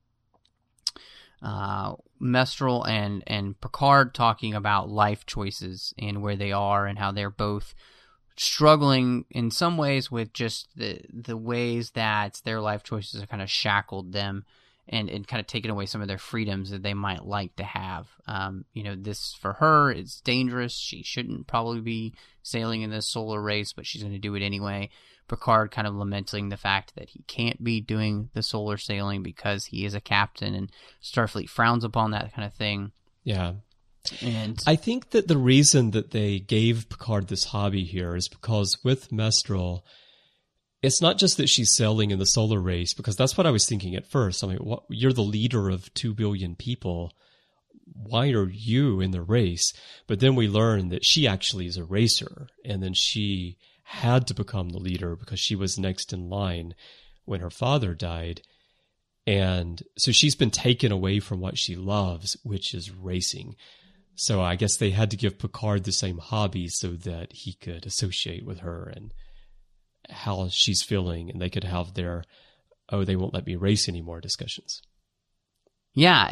Mestral and Picard talking about life choices and where they are, and how they're both struggling in some ways with just the ways that their life choices have kind of shackled them and kind of taken away some of their freedoms that they might like to have. This for her, it's dangerous. She shouldn't probably be sailing in this solar race, but she's going to do it anyway. Picard kind of lamenting the fact that he can't be doing the solar sailing because he is a captain, and Starfleet frowns upon that kind of thing. Yeah. And I think that the reason that they gave Picard this hobby here is because with Mestral, it's not just that she's sailing in the solar race, because that's what I was thinking at first. I mean, you're the leader of 2 billion people. Why are you in the race? But then we learn that she actually is a racer, and then she had to become the leader because she was next in line when her father died. And so she's been taken away from what she loves, which is racing. So I guess they had to give Picard the same hobby so that he could associate with her and how she's feeling, and they could have their, they won't let me race anymore discussions. Yeah,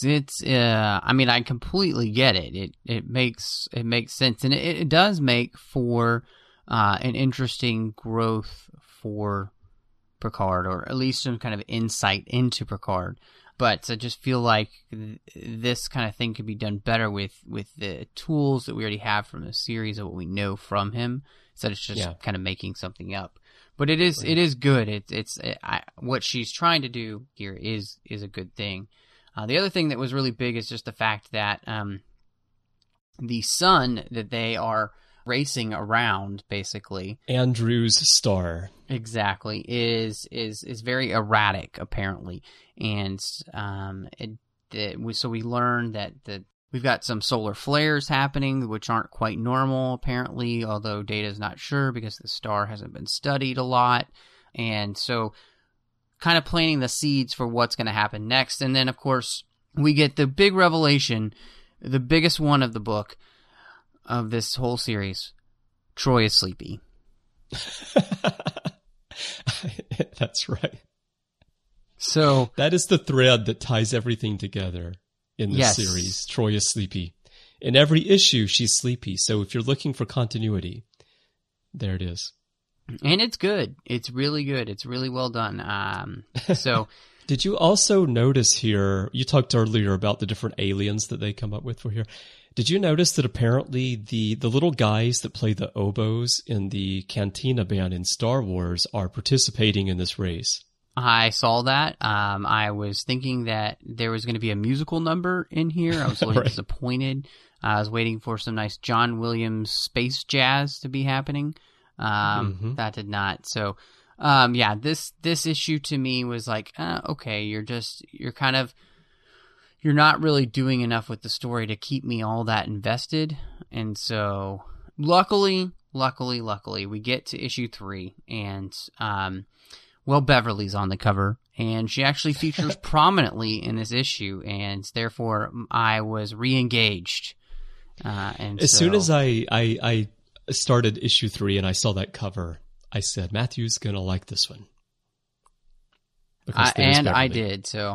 I mean, I completely get it. It makes sense, and it does make for an interesting growth for Picard, or at least some kind of insight into Picard. But I just feel like this kind of thing could be done better with the tools that we already have from the series of what we know from him, instead of just kind of making something up. But it is good. What she's trying to do here is a good thing. The other thing that was really big is just the fact that the sun that they are racing around, basically, Andrew's star, exactly, is very erratic apparently, and so we learned that we've got some solar flares happening which aren't quite normal apparently, although Data's not sure because the star hasn't been studied a lot, and so kind of planting the seeds for what's going to happen next. And then of course we get the big revelation, the biggest one of the book, of this whole series. Troy is sleepy. That's right. So that is the thread that ties everything together in this Yes. series. Troy is sleepy. In every issue, she's sleepy. So if you're looking for continuity, there it is. and it's good. It's really good. It's really well done. So Did you also notice here, you talked earlier about the different aliens that they come up with for here. Did you notice that apparently the little guys that play the oboes in the Cantina band in Star Wars are participating in this race? I saw that. I was thinking that there was going to be a musical number in here. I was a little Right. disappointed. I was waiting for some nice John Williams space jazz to be happening. That did not. So, yeah, this issue to me was like, okay, you're not really doing enough with the story to keep me all that invested. And so, luckily, we get to issue 3, and Beverly's on the cover, and she actually features prominently in this issue, and therefore I was re-engaged. As soon as I started issue 3 and I saw that cover, I said, Matthew's going to like this one. Because there's and I Beverly. did, so.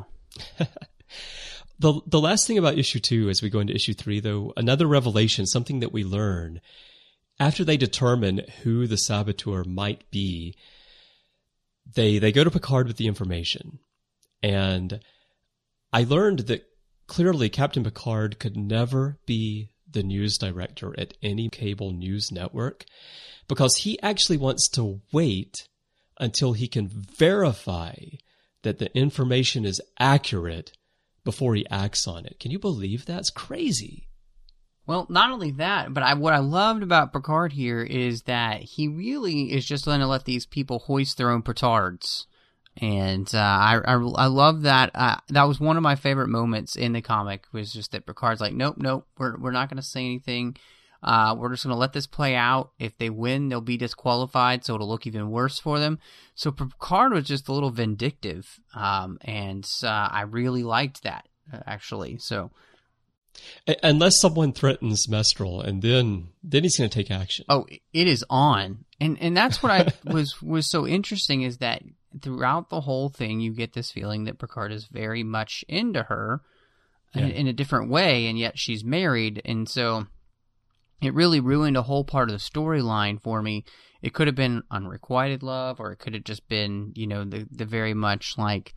The last thing about issue 2 as we go into issue 3, though, another revelation, something that we learn after they determine who the saboteur might be, they go to Picard with the information. And I learned that clearly Captain Picard could never be the news director at any cable news network because he actually wants to wait until he can verify that the information is accurate before he acts on it. Can you believe that? It's crazy. Well, not only that, but what I loved about Picard here is that he really is just going to let these people hoist their own petards. And I love that. That was one of my favorite moments in the comic, was just that Picard's like, nope, we're not going to say anything. We're just going to let this play out. If they win, they'll be disqualified, so it'll look even worse for them. So Picard was just a little vindictive, and I really liked that, actually. So, unless someone threatens Mestral, and then he's going to take action. Oh, it is on, and that's what I was so interesting, is that throughout the whole thing, you get this feeling that Picard is very much into her in a different way, and yet she's married, and so it really ruined a whole part of the storyline for me. It could have been unrequited love, or it could have just been, the very much like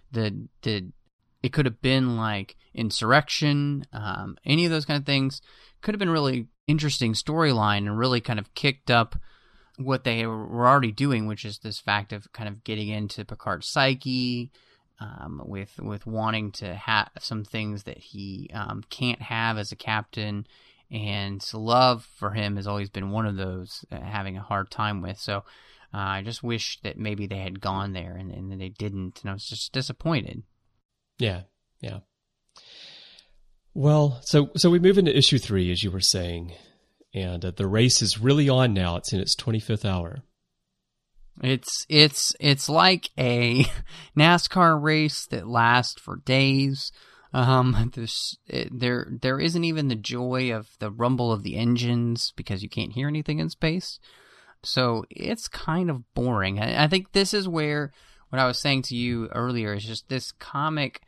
it could have been like insurrection, any of those kind of things. Could have been really interesting storyline and really kind of kicked up what they were already doing, which is this fact of kind of getting into Picard's psyche, with wanting to have some things that he can't have as a captain. And love for him has always been one of those having a hard time with. So I just wish that maybe they had gone there, and they didn't. And I was just disappointed. Yeah. Well, so we move into issue 3, as you were saying, and the race is really on now. It's in its 25th hour. It's like a NASCAR race that lasts for days. There isn't even the joy of the rumble of the engines because you can't hear anything in space. So it's kind of boring. I think this is where what I was saying to you earlier is just this comic.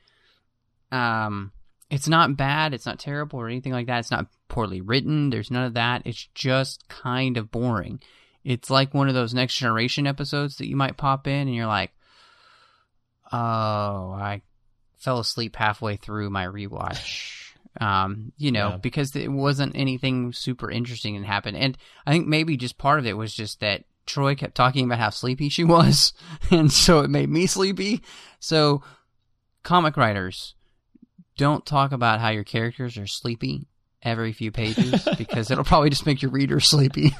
It's not bad. It's not terrible or anything like that. It's not poorly written. There's none of that. It's just kind of boring. It's like one of those Next Generation episodes that you might pop in and you're like, oh, I fell asleep halfway through my rewatch, because it wasn't anything super interesting that happened. And I think maybe just part of it was just that Troy kept talking about how sleepy she was, and so it made me sleepy. So, comic writers, don't talk about how your characters are sleepy every few pages, because it'll probably just make your reader sleepy.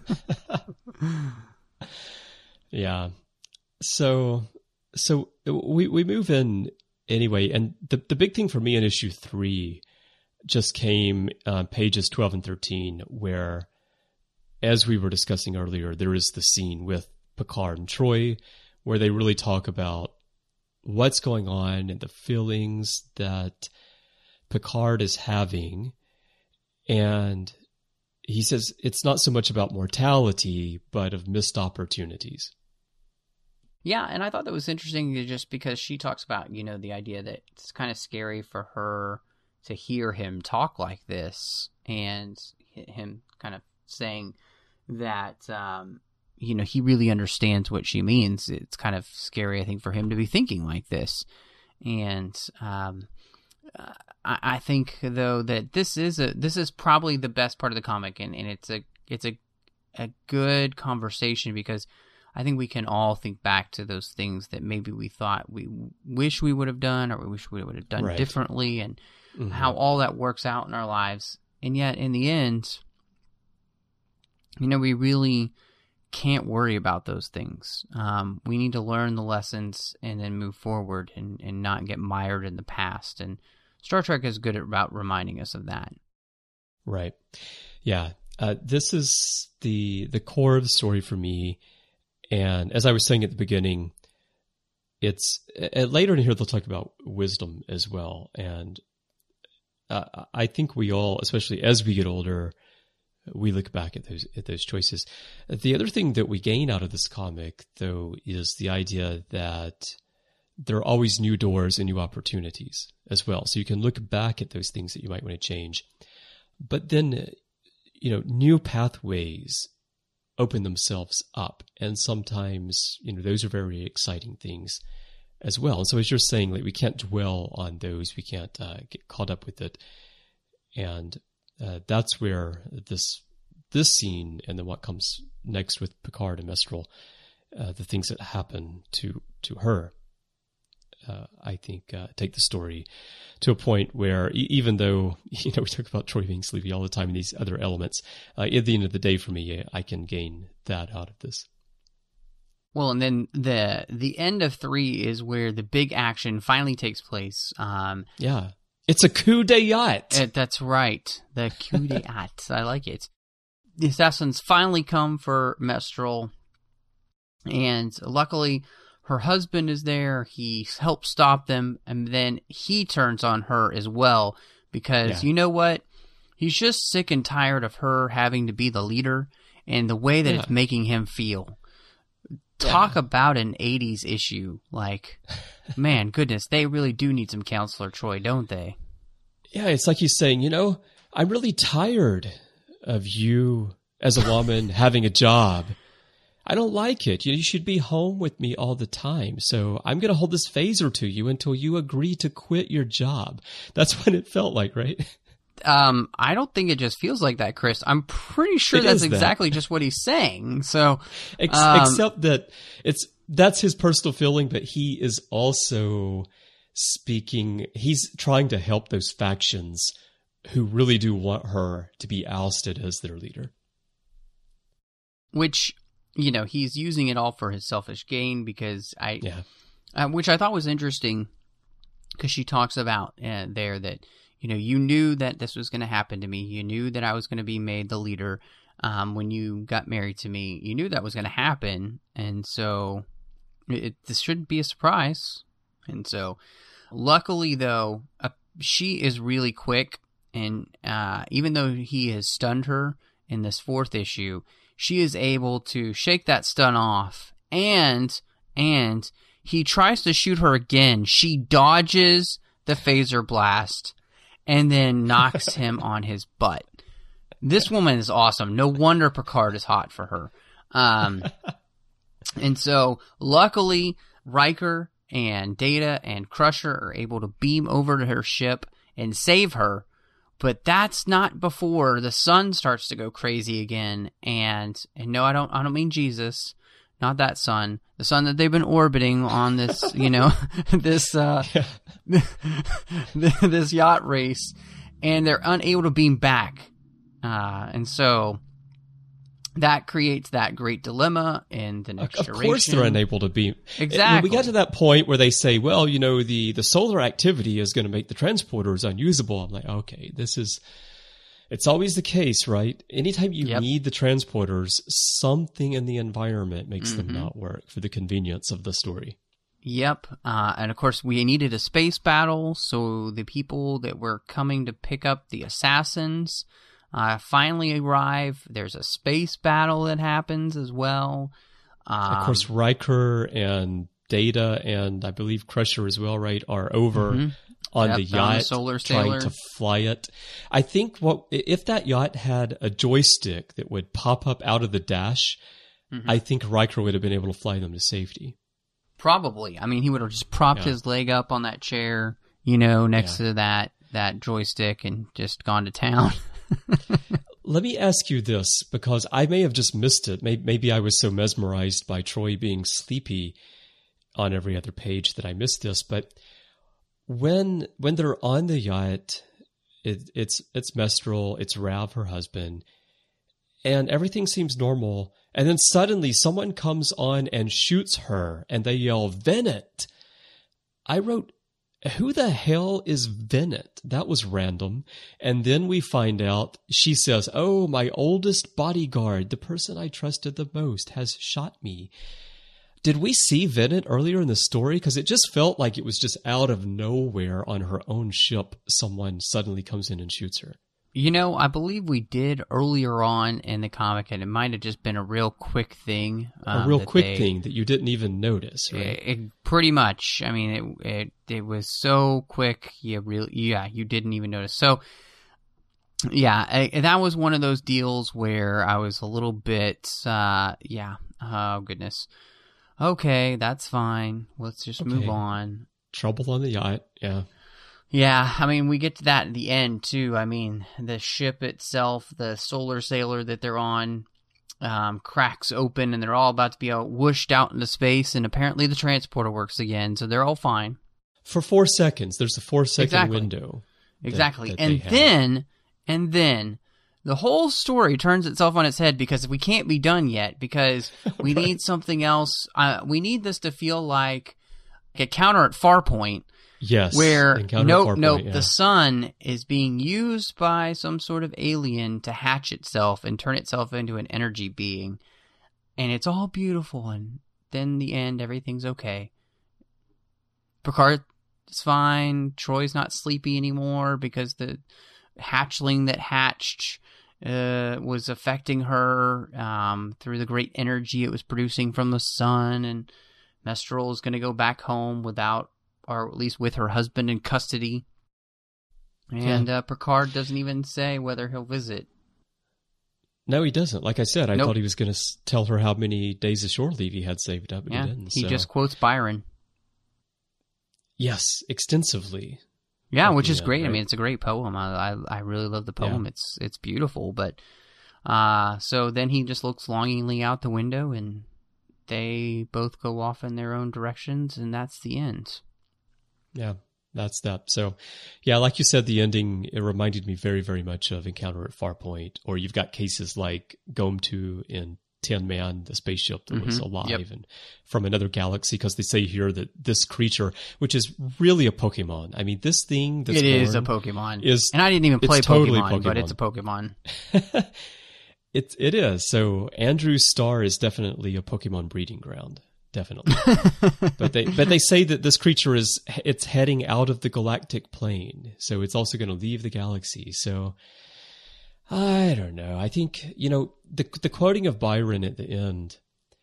Yeah. So we move in anyway, and the big thing for me in issue 3 just came pages 12 and 13, where, as we were discussing earlier, there is the scene with Picard and Troy where they really talk about what's going on and the feelings that Picard is having. And he says it's not so much about mortality, but of missed opportunities. Yeah, and I thought that was interesting just because she talks about, the idea that it's kind of scary for her to hear him talk like this, and him kind of saying that, he really understands what she means. It's kind of scary, I think, for him to be thinking like this. And I think, though, that this is probably the best part of the comic, and it's a good conversation, because I think we can all think back to those things that maybe we thought we wish we would have done, or we wish we would have done differently, and how all that works out in our lives. And yet, in the end, we really can't worry about those things. We need to learn the lessons and then move forward, and not get mired in the past. And Star Trek is good about reminding us of that. Right. Yeah. This is the core of the story for me. And as I was saying at the beginning, it's later in here they'll talk about wisdom as well. And I think we all, especially as we get older, we look back at those choices. The other thing that we gain out of this comic, though, is the idea that there are always new doors and new opportunities as well. So you can look back at those things that you might want to change. But then, new pathways open themselves up. And sometimes, those are very exciting things as well. And so as you're saying, like, we can't dwell on those. We can't get caught up with it. And that's where this scene, and then what comes next with Picard and Mestral, the things that happen to her, I think take the story to a point where even though, we talk about Troy being sleepy all the time and these other elements, at the end of the day for me, I can gain that out of this. Well, and then the end of 3 is where the big action finally takes place. Yeah. It's a coup de yacht. That's right. The coup de yacht. I like it. The assassins finally come for Mestral, and luckily her husband is there. He helps stop them, and then he turns on her as well, because you know what? He's just sick and tired of her having to be the leader, and the way that it's making him feel. Talk about an 80s issue. Like, man, goodness, they really do need some Counselor Troy, don't they? Yeah, it's like he's saying, I'm really tired of you as a woman having a job. I don't like it. You should be home with me all the time. So I'm going to hold this phaser to you until you agree to quit your job. That's what it felt like, right? I don't think it just feels like that, Chris. I'm pretty sure that's exactly just what he's saying. So, except that that's his personal feeling, but he is also speaking. He's trying to help those factions who really do want her to be ousted as their leader. Which, he's using it all for his selfish gain, because which I thought was interesting, because she talks about there that, you knew that this was going to happen to me. You knew that I was going to be made the leader when you got married to me. You knew that was going to happen. And so this shouldn't be a surprise. And so luckily, though, she is really quick. And even though he has stunned her in this 4th issue, she is able to shake that stun off. And he tries to shoot her again. She dodges the phaser blast and then knocks him on his butt. This woman is awesome. No wonder Picard is hot for her. And so, luckily, Riker and Data and Crusher are able to beam over to her ship and save her. But that's not before the sun starts to go crazy again. And no, I don't mean Jesus. Not that sun. The sun that they've been orbiting on this, this yacht race, and they're unable to beam back. And so that creates that great dilemma in the next generation. Of course they're unable to beam. Exactly. When we got to that point where they say, well, the solar activity is going to make the transporters unusable. I'm like, okay, it's always the case, right? Anytime you need the transporters, something in the environment makes them not work for the convenience of the story. Yep. And of course, we needed a space battle, so the people that were coming to pick up the assassins finally arrive. There's a space battle that happens as well. Of course, Riker and Data and I believe Crusher as well, right, are over on the yacht Solar trying to fly it. I think if that yacht had a joystick that would pop up out of the dash, I think Riker would have been able to fly them to safety. Probably. I mean, he would have just propped his leg up on that chair, next to that joystick and just gone to town. Let me ask you this, because I may have just missed it. Maybe I was so mesmerized by Troi being sleepy on every other page that I missed this. But when they're on the yacht, it's Mestral, it's Rav, her husband, and everything seems normal. And then suddenly someone comes on and shoots her, and they yell, "Venet!" I wrote, who the hell is Venet? That was random. And then we find out, she says, "Oh, my oldest bodyguard, the person I trusted the most, has shot me." Did we see Venet earlier in the story? Because it just felt like it was just out of nowhere on her own ship. Someone suddenly comes in and shoots her. I believe we did earlier on in the comic, and it might have just been a real quick thing. A real quick thing that you didn't even notice, right? Pretty much. I mean, it was so quick, you didn't even notice. So, that was one of those deals where I was a little bit, oh goodness. Okay, that's fine. Let's just move on. Trouble on the yacht, yeah. Yeah, I mean, we get to that at the end, too. I mean, the ship itself, the solar sailor that they're on, cracks open, and they're all about to be whooshed out into space, and apparently the transporter works again, so they're all fine. For 4 seconds. There's a 4-second window. Exactly. And then the whole story turns itself on its head, because we can't be done yet, because we need something else. We need this to feel like a counter at Farpoint. Yes. Where, the sun is being used by some sort of alien to hatch itself and turn itself into an energy being. And it's all beautiful, and then in the end, everything's okay. Picard is fine. Troy's not sleepy anymore because the hatchling that hatched was affecting her through the great energy it was producing from the sun, and Mestral is going to go back home without, or at least with her husband in custody. And Picard doesn't even say whether he'll visit. No, he doesn't. Like I said, I thought he was going to tell her how many days of shore leave he had saved up, but he didn't. He just quotes Byron. Yes, extensively. Yeah, which is great. Right? I mean, it's a great poem. I really love the poem. Yeah. It's beautiful. But so then he just looks longingly out the window, and they both go off in their own directions, and that's the end. Yeah, that's that. So, yeah, like you said, the ending, it reminded me very, very much of Encounter at Farpoint, or you've got cases like Gomtu in Tin Man, the spaceship that was alive and from another galaxy, because they say here that this creature, which is really a Pokemon. I mean, this thing that's is a Pokemon. And I didn't even play totally Pokemon, but it's a Pokemon. It is. So Andrew's star is definitely a Pokemon breeding ground. Definitely. but they say that this creature it's heading out of the galactic plane. So it's also going to leave the galaxy. So I don't know. I think, the quoting of Byron at the end,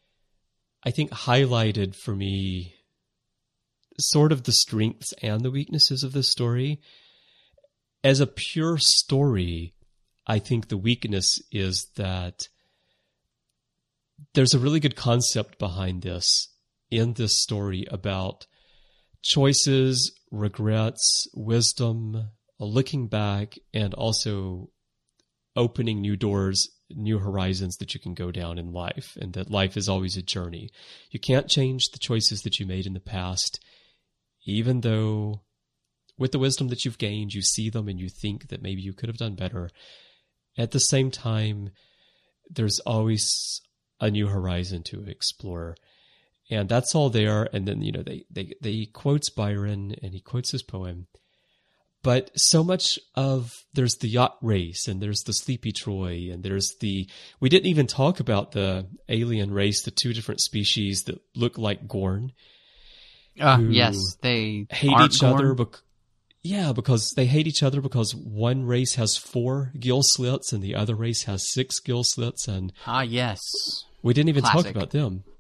I think highlighted for me sort of the strengths and the weaknesses of this story. As a pure story, I think the weakness is that there's a really good concept behind this in this story about choices, regrets, wisdom, looking back, and also opening new doors, new horizons that you can go down in life, and that life is always a journey. You can't change the choices that you made in the past, even though with the wisdom that you've gained, you see them and you think that maybe you could have done better. At the same time, there's always a new horizon to explore. And that's all there. And then, they quotes Byron and he quotes his poem. But so much there's the yacht race, and there's the sleepy Troi, and we didn't even talk about the alien race, the two different species that look like Gorn. Yes, they hate each other. Because they hate each other because one race has 4 gill slits and the other race has 6 gill slits. And yes. We didn't even talk about them.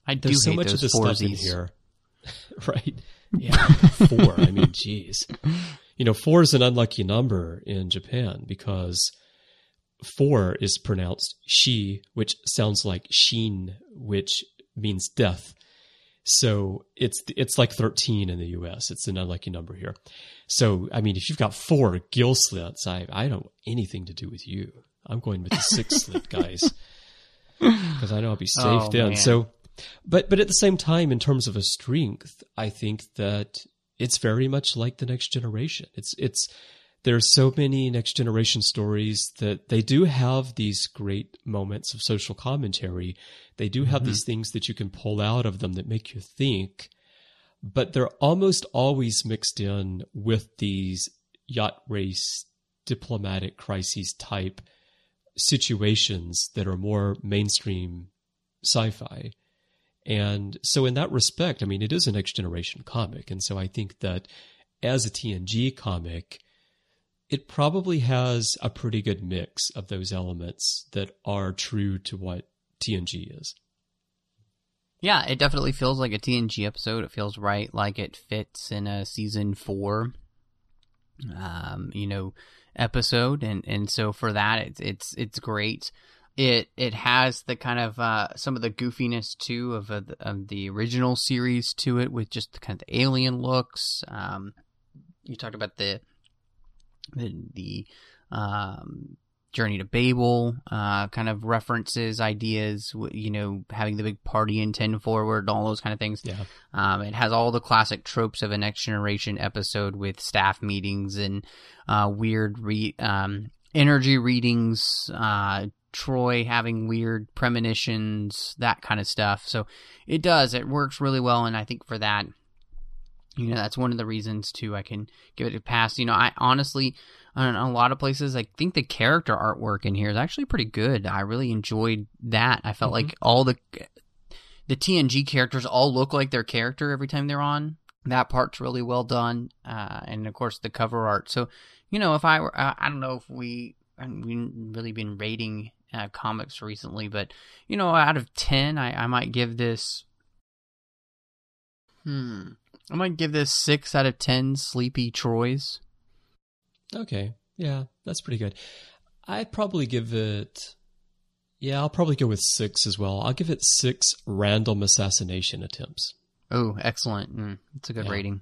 I do there's so hate much of those this stuff in foursies. here. Right. Yeah. 4. I mean, geez. 4 is an unlucky number in Japan because 4 is pronounced shi, which sounds like shin, which means death. So it's like 13 in the U.S. It's an unlucky number here. So, I mean, if you've got 4 gill slits, I don't want anything to do with you. I'm going with the 6 slit, guys, because I know I'll be safe then. Man. So, but at the same time, in terms of a strength, I think that it's very much like The Next Generation. There's so many Next Generation stories that they do have these great moments of social commentary. They do have these things that you can pull out of them that make you think, but they're almost always mixed in with these yacht race diplomatic crises type situations that are more mainstream sci-fi. And so in that respect, I mean, it is a Next Generation comic. And so I think that as a TNG comic, it probably has a pretty good mix of those elements that are true to what TNG is. Yeah, it definitely feels like a TNG episode. It feels right, like it fits in a season 4, episode, and so for that, it's great. It has the kind of some of the goofiness too of the original series to it, with just the kind of the alien looks. You talked about the Journey to Babel kind of references, ideas, having the big party in 10 Forward, all those kind of things. Yeah. It has all the classic tropes of a Next Generation episode with staff meetings and weird energy readings, Troy having weird premonitions, that kind of stuff. So it works really well, and I think for that, that's one of the reasons too I can give it a pass. I honestly, in a lot of places, I think the character artwork in here is actually pretty good. I really enjoyed that. I felt like all the TNG characters all look like their character every time they're on. That part's really well done. And of course the cover art. So, if I were, I don't know if we haven't really been rating comics recently, but, out of 10, I might give this, I might give this 6 out of 10 sleepy Troys. Okay. Yeah, that's pretty good. I'd probably give it... Yeah, I'll probably go with 6 as well. I'll give it 6 random assassination attempts. Oh, excellent. That's a good rating.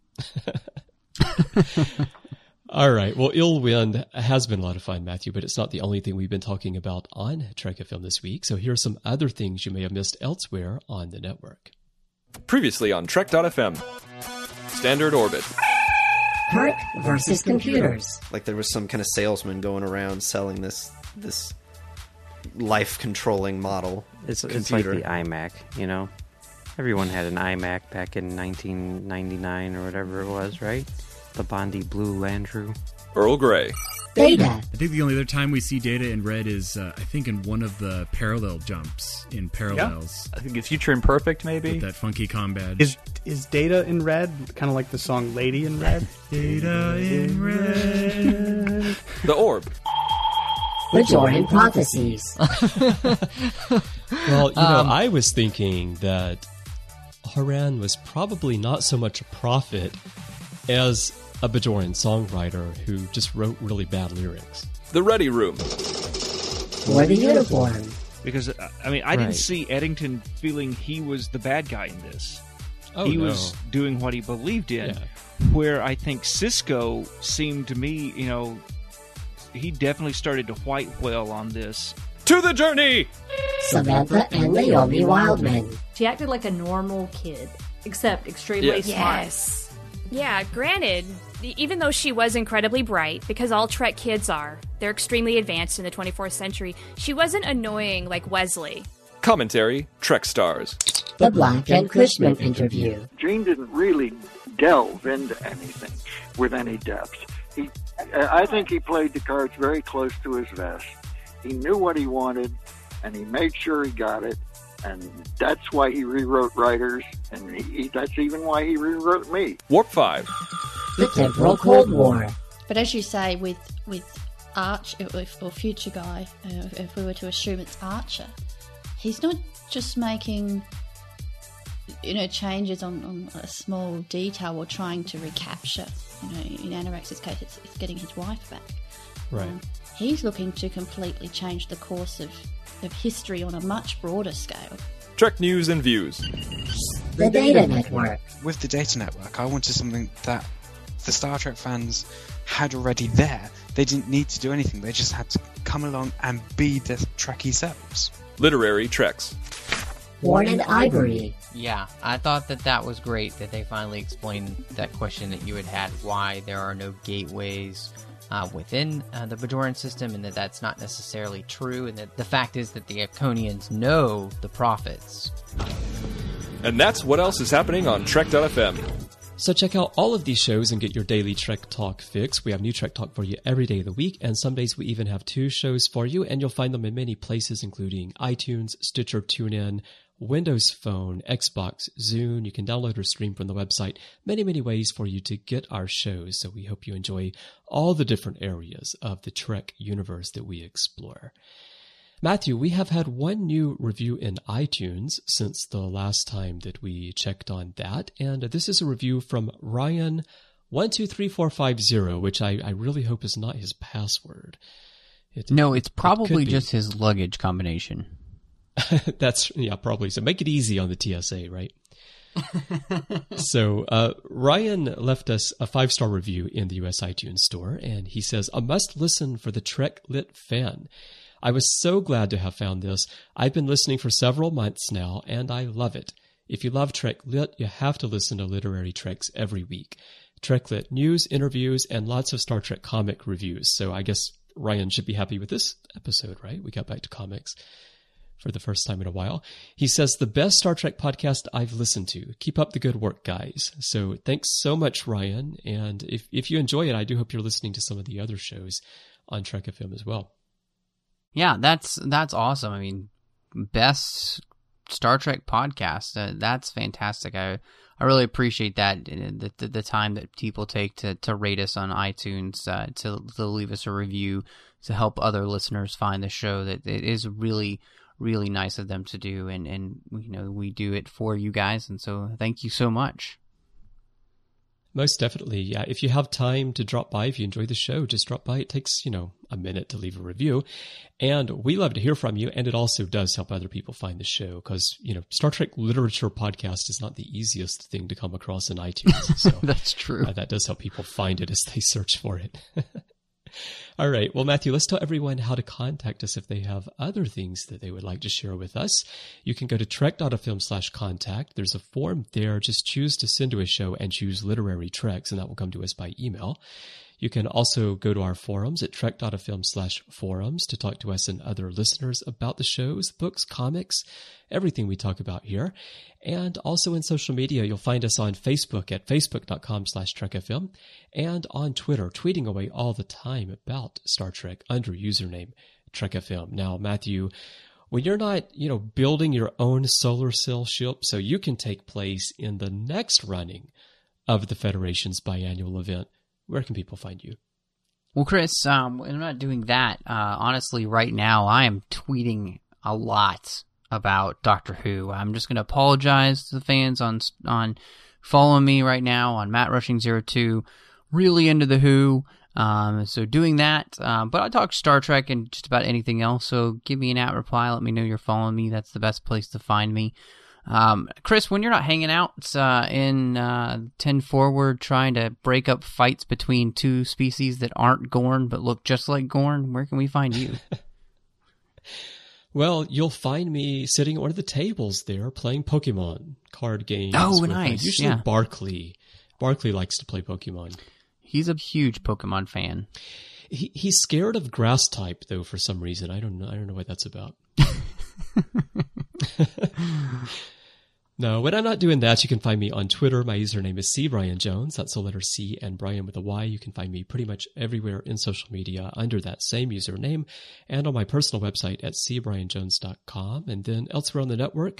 All right. Well, Ill Wind has been a lot of fun, Matthew, but it's not the only thing we've been talking about on Trek FM this week. So here are some other things you may have missed elsewhere on the network. Previously on Trek.fm. Standard Orbit. Kirk versus computers. Like there was some kind of salesman going around selling this life-controlling model. It's like the iMac, Everyone had an iMac back in 1999 or whatever it was, right? The Bondi Blue Landru. Earl Grey. Data. I think the only other time we see Data in red is, I think, in one of the parallel jumps in Parallels. Yeah. I think it's Future Imperfect, maybe. With that funky combat. Is Data in red kind of like the song Lady in Red? Data in red. The Orb. Bajoran Prophecies. Well, I was thinking that Haran was probably not so much a prophet as a Bajoran songwriter who just wrote really bad lyrics. The Ready Room. For the uniform. Because, I didn't see Eddington feeling he was the bad guy in this. He was doing what he believed in. Yeah. Where I think Sisko seemed to me, he definitely started to white whale on this. To the journey! Samantha and Naomi Wildman. She acted like a normal kid, except extremely smart. Yes. Yeah, granted, even though she was incredibly bright, because all Trek kids are, they're extremely advanced in the 24th century, she wasn't annoying like Wesley. Commentary, Trek Stars. The Black and Cushman interview. Gene didn't really delve into anything with any depth. I think he played the cards very close to his vest. He knew what he wanted, and he made sure he got it. And that's why he rewrote writers, and that's even why he rewrote me. Warp 5. The Temporal Cold War. But as you say, with Arch, or Future Guy, if we were to assume it's Archer, he's not just making changes on a small detail or trying to recapture. In Anorax's case, it's getting his wife back. Right. He's looking to completely change the course of history on a much broader scale. Trek News and Views. The Data Network. With the Data Network, I wanted something that the Star Trek fans had already there. They didn't need to do anything. They just had to come along and be their Trekkie selves. Literary Treks. Warren Ivory. Yeah, I thought that was great that they finally explained that question that you had, why there are no gateways within the Bajoran system, and that's not necessarily true, and that the fact is that the Iconians know the prophets. And that's what else is happening on Trek.fm. So check out all of these shows and get your daily Trek Talk fix. We have new Trek Talk for you every day of the week, and some days we even have 2 shows for you, and you'll find them in many places, including iTunes, Stitcher, TuneIn, Windows Phone, Xbox, Zune. You can download or stream from the website. Many, many ways for you to get our shows. So we hope you enjoy all the different areas of the Trek universe that we explore. Matthew, we have had one new review in iTunes since the last time that we checked on that. And this is a review from Ryan123450, which I really hope is not his password. It's probably just his luggage combination. That's, probably. So make it easy on the TSA, right? So Ryan left us a 5-star review in the US iTunes store, and he says, a must listen for the Trek Lit fan. I was so glad to have found this. I've been listening for several months now, and I love it. If you love Trek Lit, you have to listen to Literary Treks every week. Trek Lit news, interviews, and lots of Star Trek comic reviews. So I guess Ryan should be happy with this episode, right? We got back to comics for the first time in a while. He says, the best Star Trek podcast I've listened to. Keep up the good work, guys. So thanks so much, Ryan. And if you enjoy it, I do hope you're listening to some of the other shows on Trek FM as well. Yeah, that's awesome. I mean, best Star Trek podcast. That's fantastic. I really appreciate that, the time that people take to rate us on iTunes, to leave us a review, to help other listeners find the show. That it is really, really nice of them to do, and we do it for you guys, and so thank you so much. Most definitely, yeah. If you have time to drop by, if you enjoy the show, just drop by. It takes, a minute to leave a review. And we love to hear from you, and it also does help other people find the show because, Star Trek Literature Podcast is not the easiest thing to come across in iTunes. So that's true. That does help people find it as they search for it. All right. Well, Matthew, let's tell everyone how to contact us if they have other things that they would like to share with us. You can go to trek.fm/contact. There's a form there. Just choose to send to a show and choose Literary Treks, and that will come to us by email. You can also go to our forums at trek.fm/forums to talk to us and other listeners about the shows, books, comics, everything we talk about here. And also in social media, you'll find us on Facebook at facebook.com/trekfm and on Twitter, tweeting away all the time about Star Trek under username TrekFM. Now, Matthew, when you're not, building your own solar sail ship so you can take place in the next running of the Federation's biannual event, where can people find you? Well, Chris, I'm not doing that. Honestly, right now, I am tweeting a lot about Doctor Who. I'm just going to apologize to the fans on following me right now on MattRushing02. Really into the Who. So doing that. But I talk Star Trek and just about anything else. So give me an @reply. Let me know you're following me. That's the best place to find me. Chris, when you're not hanging out in 10 Forward trying to break up fights between two species that aren't Gorn but look just like Gorn, where can we find you? Well, you'll find me sitting at one of the tables there playing Pokemon card games. Oh, nice. Usually yeah. Barkley. Barkley likes to play Pokemon. He's a huge Pokemon fan. He's scared of grass type, though, for some reason. I don't know what that's about. No, when I'm not doing that, you can find me on Twitter. My username is CBrianJones. That's the letter C and Brian with a Y. You can find me pretty much everywhere in social media under that same username and on my personal website at cbrianjones.com. And then elsewhere on the network,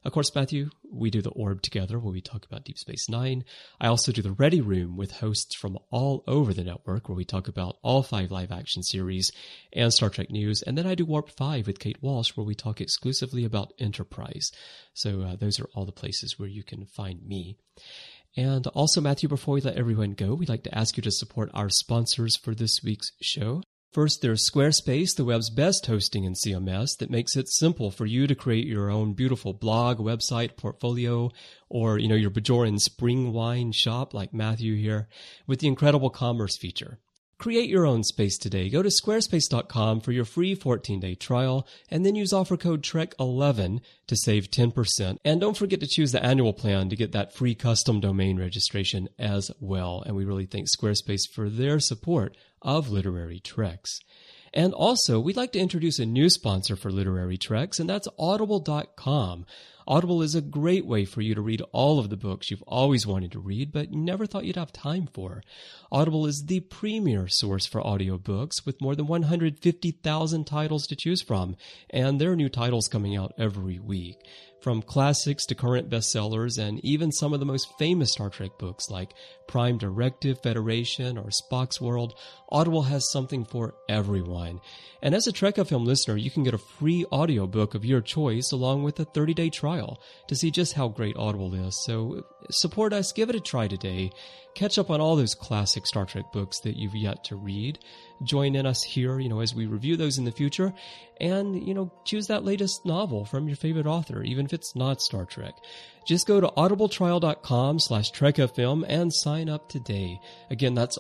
Of course, Matthew, we do the Orb together where we talk about Deep Space Nine. I also do the Ready Room with hosts from all over the network where we talk about all 5 live-action series and Star Trek news. And then I do Warp 5 with Kate Walsh where we talk exclusively about Enterprise. So those are all the places where you can find me. And also, Matthew, before we let everyone go, we'd like to ask you to support our sponsors for this week's show. First, there's Squarespace, the web's best hosting and CMS that makes it simple for you to create your own beautiful blog, website, portfolio, or, your Bajoran spring wine shop like Matthew here with the incredible commerce feature. Create your own space today. Go to squarespace.com for your free 14-day trial and then use offer code TREK11 to save 10%. And don't forget to choose the annual plan to get that free custom domain registration as well. And we really thank Squarespace for their support of Literary Treks. And also, we'd like to introduce a new sponsor for Literary Treks, and that's Audible.com. Audible is a great way for you to read all of the books you've always wanted to read, but you never thought you'd have time for. Audible is the premier source for audiobooks with more than 150,000 titles to choose from, and there are new titles coming out every week. From classics to current bestsellers and even some of the most famous Star Trek books like Prime Directive, Federation, or Spock's World, Audible has something for everyone. And as a Trek FM listener, you can get a free audiobook of your choice along with a 30-day trial to see just how great Audible is. So support us, give it a try today. Catch up on all those classic Star Trek books that you've yet to read. Join in us here, as we review those in the future. And, choose that latest novel from your favorite author, even if it's not Star Trek. Just go to audibletrial.com/TrekFM and sign up today. Again, that's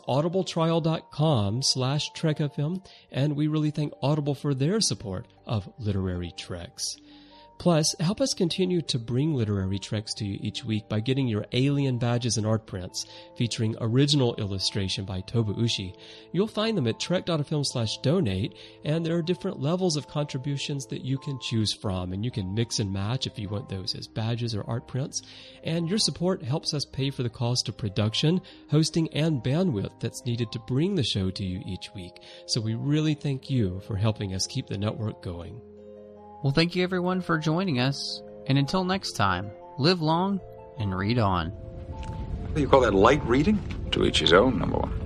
audibletrial.com/TrekFM. And we really thank Audible for their support of Literary Treks. Plus, help us continue to bring Literary Treks to you each week by getting your Alien badges and art prints featuring original illustration by Toba Ushi. You'll find them at trek.fm/donate, and there are different levels of contributions that you can choose from, and you can mix and match if you want those as badges or art prints. And your support helps us pay for the cost of production, hosting, and bandwidth that's needed to bring the show to you each week. So we really thank you for helping us keep the network going. Well, thank you everyone for joining us, and until next time, live long and read on. What do you call that, light reading? To each his own, number one.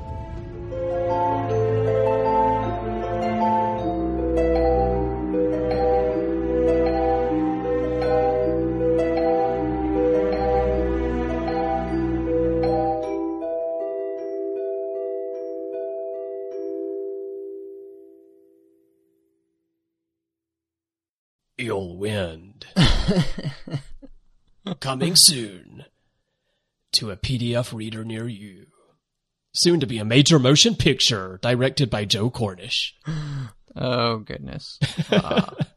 You'll Wind. Coming soon to a PDF reader near you. Soon to be a major motion picture directed by Joe Cornish. Oh, goodness.